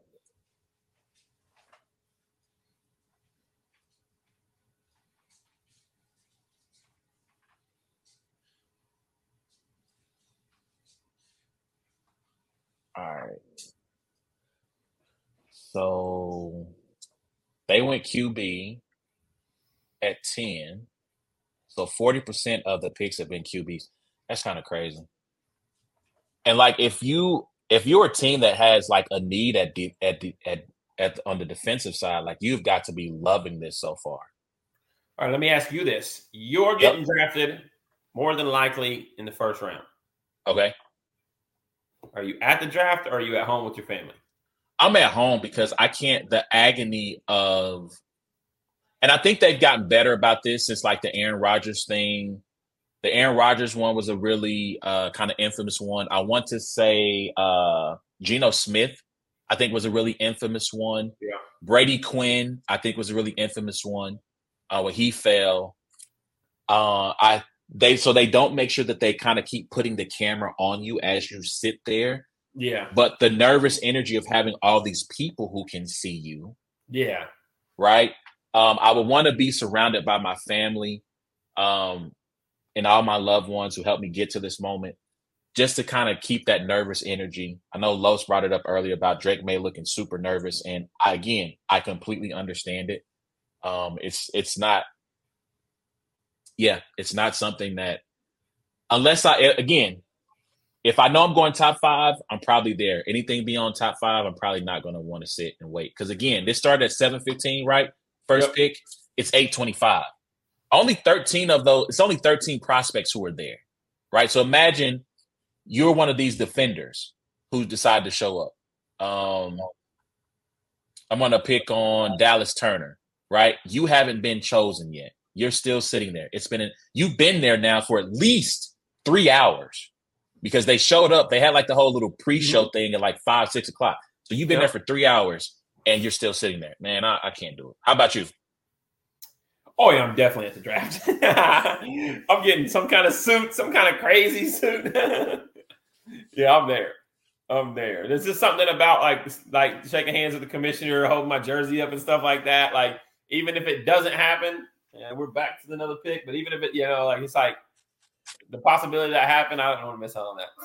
All right. So they went QB at 10. So 40% of the picks have been QBs. That's kind of crazy. And like if you're a team that has like a need on the defensive side, like you've got to be loving this so far. All right, let me ask you this. You're getting drafted more than likely in the first round. Okay. Are you at the draft or are you at home with your family? I'm at home because I can't, the agony of, and I think they've gotten better about this since like the Aaron Rodgers thing. The Aaron Rodgers one was a really kind of infamous one. I want to say Geno Smith, I think was a really infamous one. Yeah. Brady Quinn, I think was a really infamous one when he fell. So they don't make sure that they kind of keep putting the camera on you as you sit there. Yeah. But the nervous energy of having all these people who can see you. Yeah. Right. I would want to be surrounded by my family and all my loved ones who helped me get to this moment, just to kind of keep that nervous energy. I know Los brought it up earlier about Drake May looking super nervous. And I completely understand it. It's not something that, if I know I'm going top 5, I'm probably there. Anything beyond top 5, I'm probably not going to want to sit and wait. Because again, this started at 7:15, right? First pick, it's 8:25. Only 13 of those, it's only 13 prospects who are there, right? So imagine you're one of these defenders who decide to show up. I'm going to pick on Dallas Turner, right? You haven't been chosen yet. You're still sitting there. You've been there now for at least 3 hours because they showed up. They had like the whole little pre-show thing at like 5, 6 o'clock. So you've been there for 3 hours and you're still sitting there. Man, I can't do it. How about you? Oh, yeah, I'm definitely at the draft. I'm getting some kind of suit, some kind of crazy suit. Yeah, I'm there. There's just something about like shaking hands with the commissioner, holding my jersey up and stuff like that. Like, even if it doesn't happen, we're back to another pick. But even if it, it's like the possibility that happened, I don't want to miss out on that.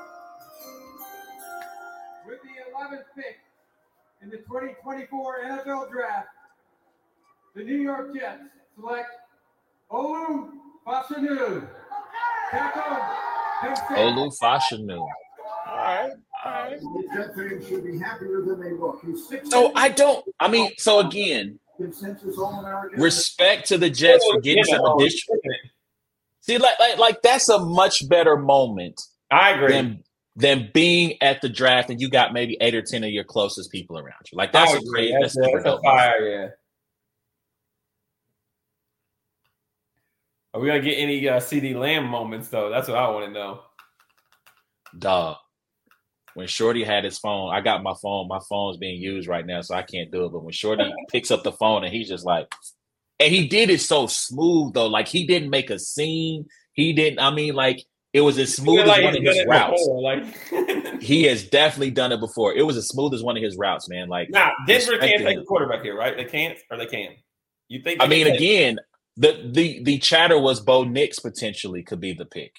With the 11th pick in the 2024 NFL Draft, the New York Jets select Olu Fashanu. Olu Fashanu. All right. Jet fans should be happier than they look. So again, consensus All-American. Respect to the Jets for getting some additional. See, like that's a much better moment. I agree. Than being at the draft and you got maybe 8 or 10 of your closest people around you. Like that's a great. That's a fire. Yeah. Are we gonna get any CeeDee Lamb moments though? That's what I want to know. Dog. When Shorty had his phone, I got my phone. My phone's being used right now, so I can't do it. But when Shorty picks up the phone and he's just like, and he did it so smooth though. Like he didn't make a scene. He didn't. I mean, like it was as smooth as one of his routes. He has definitely done it before. It was as smooth as one of his routes, man. Like, Denver can't take the quarterback here, right? They can't, or they can. You think? I mean, again, the chatter was Bo Nix potentially could be the pick.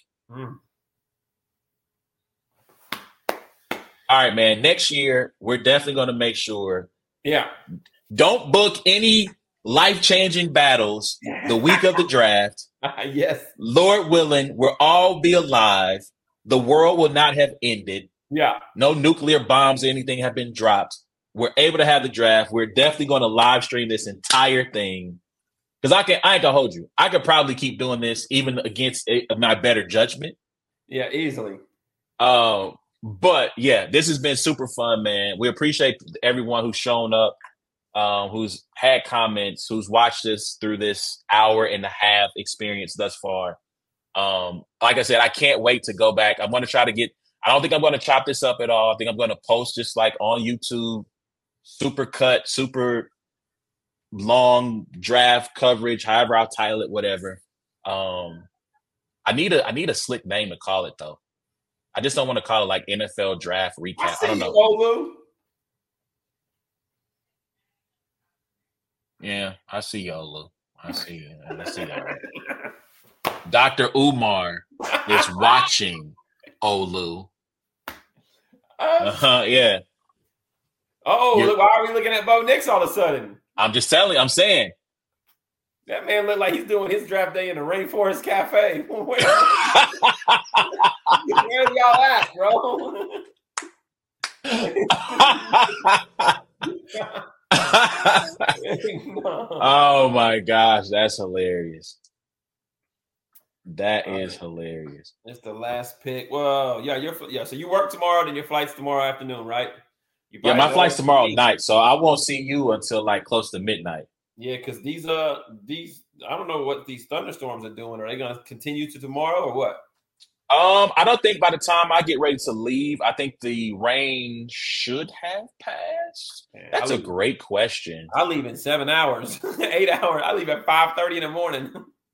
All right, man. Next year, we're definitely going to make sure. Yeah. Don't book any life-changing battles the week of the draft. Yes. Lord willing, we'll all be alive. The world will not have ended. Yeah. No nuclear bombs or anything have been dropped. We're able to have the draft. We're definitely going to live stream this entire thing. Because I ain't gonna hold you. I could probably keep doing this even against my better judgment. Yeah, easily. But yeah, this has been super fun, man. We appreciate everyone who's shown up, who's had comments, who's watched this through this hour and a half experience thus far. Like I said, I can't wait to go back. I'm going to try to I don't think I'm going to chop this up at all. I think I'm going to post just like on YouTube, super cut, super long draft coverage, however I'll title it, whatever. I need a slick name to call it though. I just don't want to call it like NFL draft recap. I don't know. Olu. Yeah, I see you, Olu. I see you. I see that. Right. Dr. Umar is watching Olu. Yeah. Look, why are we looking at Bo Nix all of a sudden? I'm just telling. I'm saying. That man looked like he's doing his draft day in the Rainforest Cafe. Where's y'all at, bro? Oh my gosh, that's hilarious. That is hilarious. It's the last pick. Well, yeah. So you work tomorrow, then your flight's tomorrow afternoon, right? Yeah, my flight's tomorrow night, so I won't see you until like close to midnight. Yeah, because these I don't know what these thunderstorms are doing. Are they going to continue to tomorrow or what? I don't think by the time I get ready to leave, I think the rain should have passed. That's a great question. I leave in 7 hours, 8 hours. I leave at 5:30 in the morning.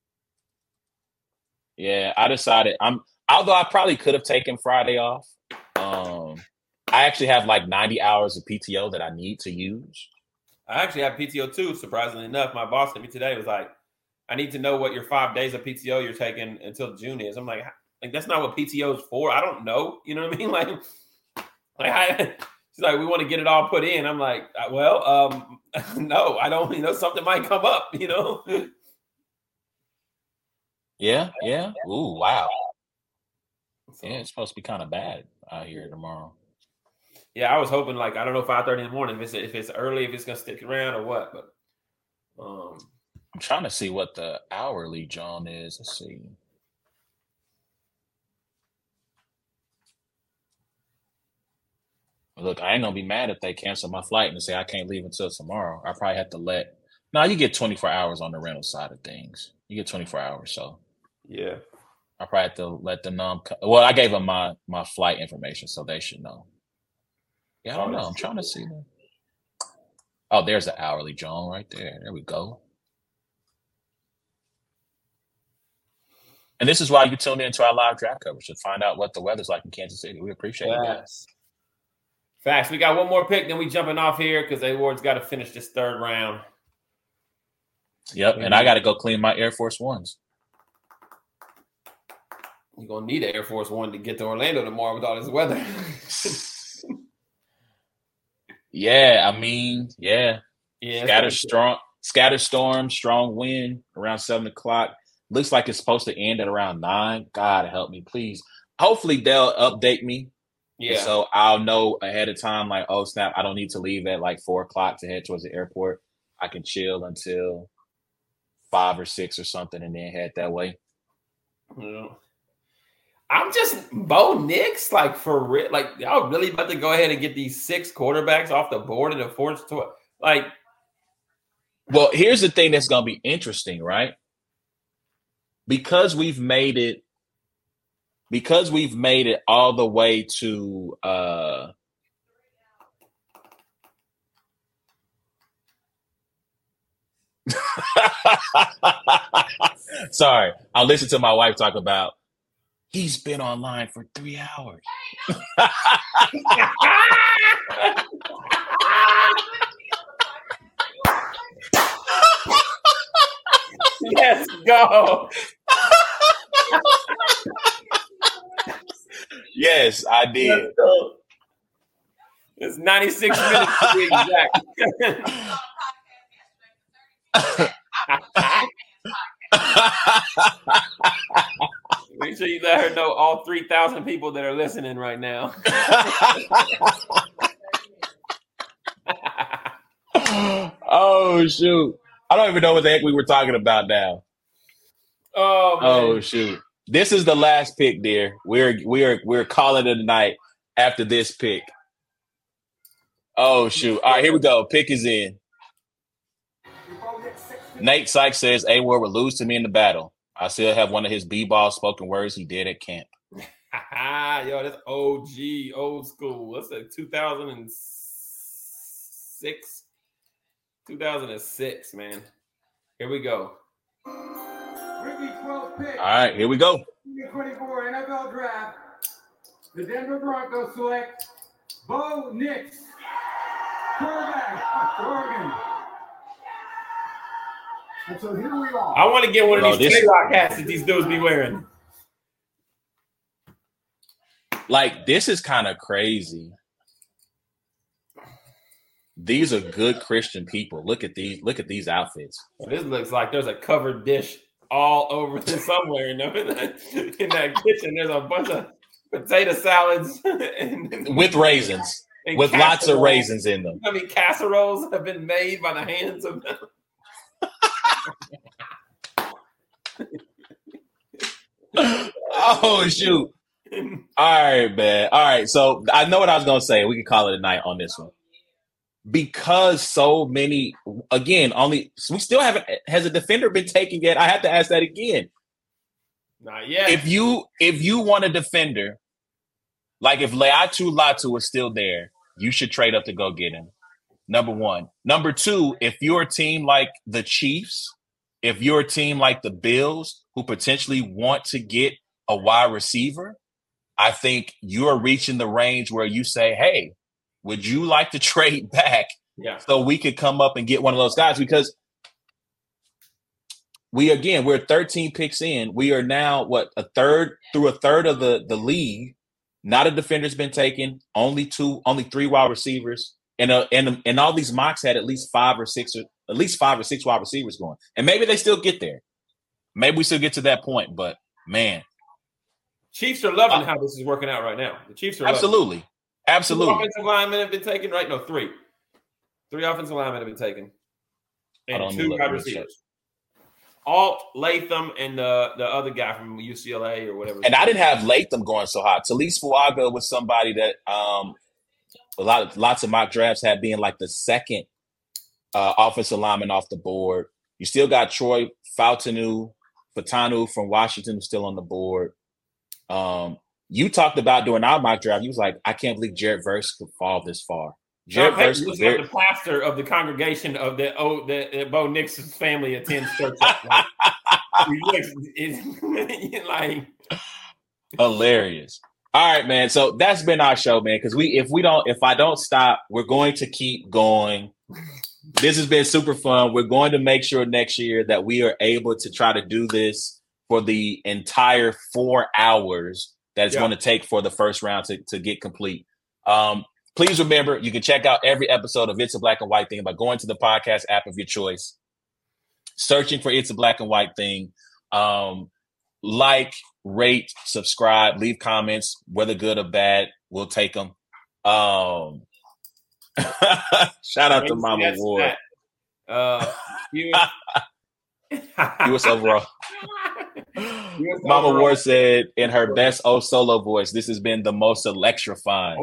Yeah, I decided although I probably could have taken Friday off. I actually have like 90 hours of PTO that I need to use. I actually have PTO too, surprisingly enough. My boss to me today was like, I need to know what your 5 days of PTO you're taking until June is. I'm like that's not what PTO is for. I don't know. You know what I mean? She's like, we want to get it all put in. I'm like, well, no, I don't. You know, something might come up. You know. Yeah. Ooh, wow. Yeah, it's supposed to be kind of bad out here tomorrow. Yeah, I was hoping I don't know 5:30 in the morning if it's early, if it's gonna stick around or what. But I'm trying to see what the hourly John is. Let's see. Look, I ain't gonna be mad if they cancel my flight and say I can't leave until tomorrow. I probably have to No, you get 24 hours on the rental side of things. You get 24 hours, so yeah. I probably have to let them know. Well, I gave them my flight information, so they should know. Yeah, I don't know. I'm trying to see them. Oh, there's the hourly John right there. There we go. And this is why you tune into our live draft coverage to find out what the weather's like in Kansas City. We appreciate it, guys. Facts. We got one more pick, then we jumping off here because A-Ward's got to finish this third round. Yep, and I got to go clean my Air Force Ones. You're going to need an Air Force One to get to Orlando tomorrow with all this weather. Yeah, I mean, yeah. Yeah. Scatter storm, strong wind around 7 o'clock. Looks like it's supposed to end at around 9. God help me, please. Hopefully they'll update me. Yeah. So I'll know ahead of time, like, oh snap, I don't need to leave at like 4 o'clock to head towards the airport. I can chill until 5 or 6 or something, and then head that way. Yeah. I'm just Bo Nix, like for real. Like y'all really about to go ahead and get these 6 quarterbacks off the board in the fourth tour? Like, well, here's the thing that's going to be interesting, right? Because we've made it all the way to sorry, I'll listen to my wife talk about he's been online for 3 hours. Let's go. Yes, I did. It's 96 minutes to be exact. Make sure you let her know all 3,000 people that are listening right now. Oh shoot! I don't even know what the heck we were talking about now. Oh, man. Oh shoot! This is the last pick, dear. We're calling it a night after this pick. Oh shoot! All right, here we go. Pick is in. Nate Sykes says A-Ward would lose to me in the battle. I still have one of his b-ball spoken words he did at camp. Yo, that's OG, old school. What's that? 2006? 2006, man. Here we go. All right, here we go. 2024 NFL Draft. The Denver Broncos select Bo Nix, quarterback, Oregon. And so here we are. I want to get one of these K-Rock hats that these dudes be wearing. Like, this is kind of crazy. These are good Christian people. Look at these outfits. Well, this looks like there's a covered dish all over somewhere in that kitchen. There's a bunch of potato salads with raisins, with lots of raisins in them. I mean, casseroles have been made by the hands of them. Oh shoot! All right, man. All right, so I know what I was gonna say. We can call it a night on this one because so many. Again, we still haven't. Has a defender been taken yet? I have to ask that again. Not yet. If you want a defender, like if Laiatu Latu is still there, you should trade up to go get him. Number one. Number two, if you're a team like the Chiefs, if you're a team like the Bills who potentially want to get a wide receiver, I think you're reaching the range where you say, hey, would you like to trade back so we could come up and get one of those guys? Because we're 13 picks in. We are now, a third of the league. Not a defender's been taken. Only 3 wide receivers. And all these mocks had at least 5 or 6 wide receivers going. And maybe they still get there. Maybe we still get to that point. But man, Chiefs are loving how this is working out right now. The Chiefs are absolutely. 2 offensive linemen have been taken, right? No, 3. 3 offensive linemen have been taken, and 2 wide receivers. Alt, Latham, and the other guy from UCLA or whatever. And I didn't have Latham going so hot. Talise Fuaga was somebody that lots of mock drafts had being like the second offensive lineman off the board. You still got Troy Fatanu from Washington who's still on the board. You talked about during our mock draft, you was like, I can't believe Jared Verse could fall this far. Jared Verse was the pastor of the congregation of the Bo Nix's family attends church. Like, like hilarious. All right, man. So that's been our show, man. Because if I don't stop, we're going to keep going. This has been super fun. We're going to make sure next year that we are able to try to do this for the entire 4 hours that it's going to take for the first round to get complete. Please remember, you can check out every episode of It's a Black and White Thing by going to the podcast app of your choice, searching for It's a Black and White Thing. Like, rate, subscribe, leave comments, whether good or bad, we'll take them. Shout out to Mama Ward. US overall. Mama Ward said in her best solo voice, this has been the most electrifying.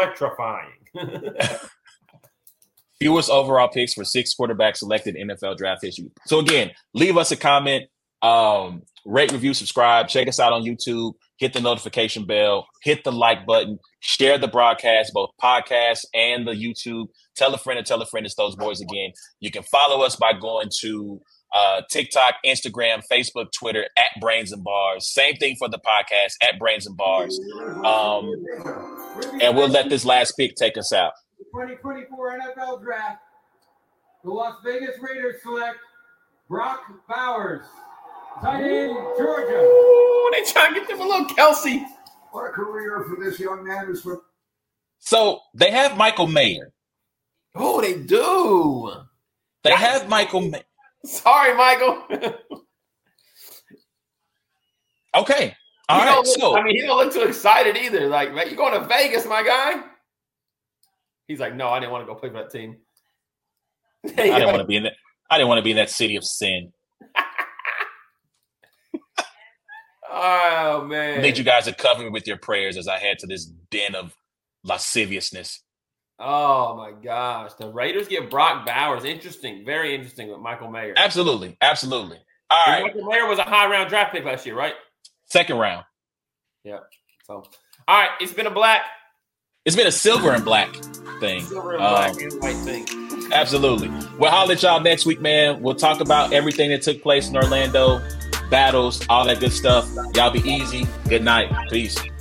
Fewest overall picks for 6 quarterbacks selected in NFL draft history. So again, leave us a comment, rate, review, subscribe, check us out on YouTube, hit the notification bell, hit the like button, share the broadcast, both podcasts and the YouTube. Tell a friend, it's those boys again. You can follow us by going to TikTok, Instagram, Facebook, Twitter at Brains and Bars. Same thing for the podcast at Brains and Bars. And we'll let this last pick take us out. The 2024 NFL Draft. The Las Vegas Raiders select Brock Bowers, tight end, Georgia. Ooh, they trying to get them a little Kelsey. What a career for this young man. So they have Michael Mayer. Oh, they do. They have Michael Mayer. Sorry, Michael. Okay. All right. So he don't look too excited either. Like, man, you going to Vegas, my guy? He's like, no, I didn't want to go play for that team. I didn't want to be in that. I didn't want to be in that city of sin. Oh man! I need you guys to cover me with your prayers as I head to this den of lasciviousness. Oh my gosh! The Raiders get Brock Bowers. Interesting, very interesting with Michael Mayer. Absolutely. All right. Michael Mayer was a high round draft pick last year, right? Second round. Yeah. So, all right, it's been a black. It's been a silver and black thing. Silver and black and white thing. Absolutely. We'll holler at y'all next week, man. We'll talk about everything that took place in Orlando, battles, all that good stuff. Y'all be easy. Good night. Peace.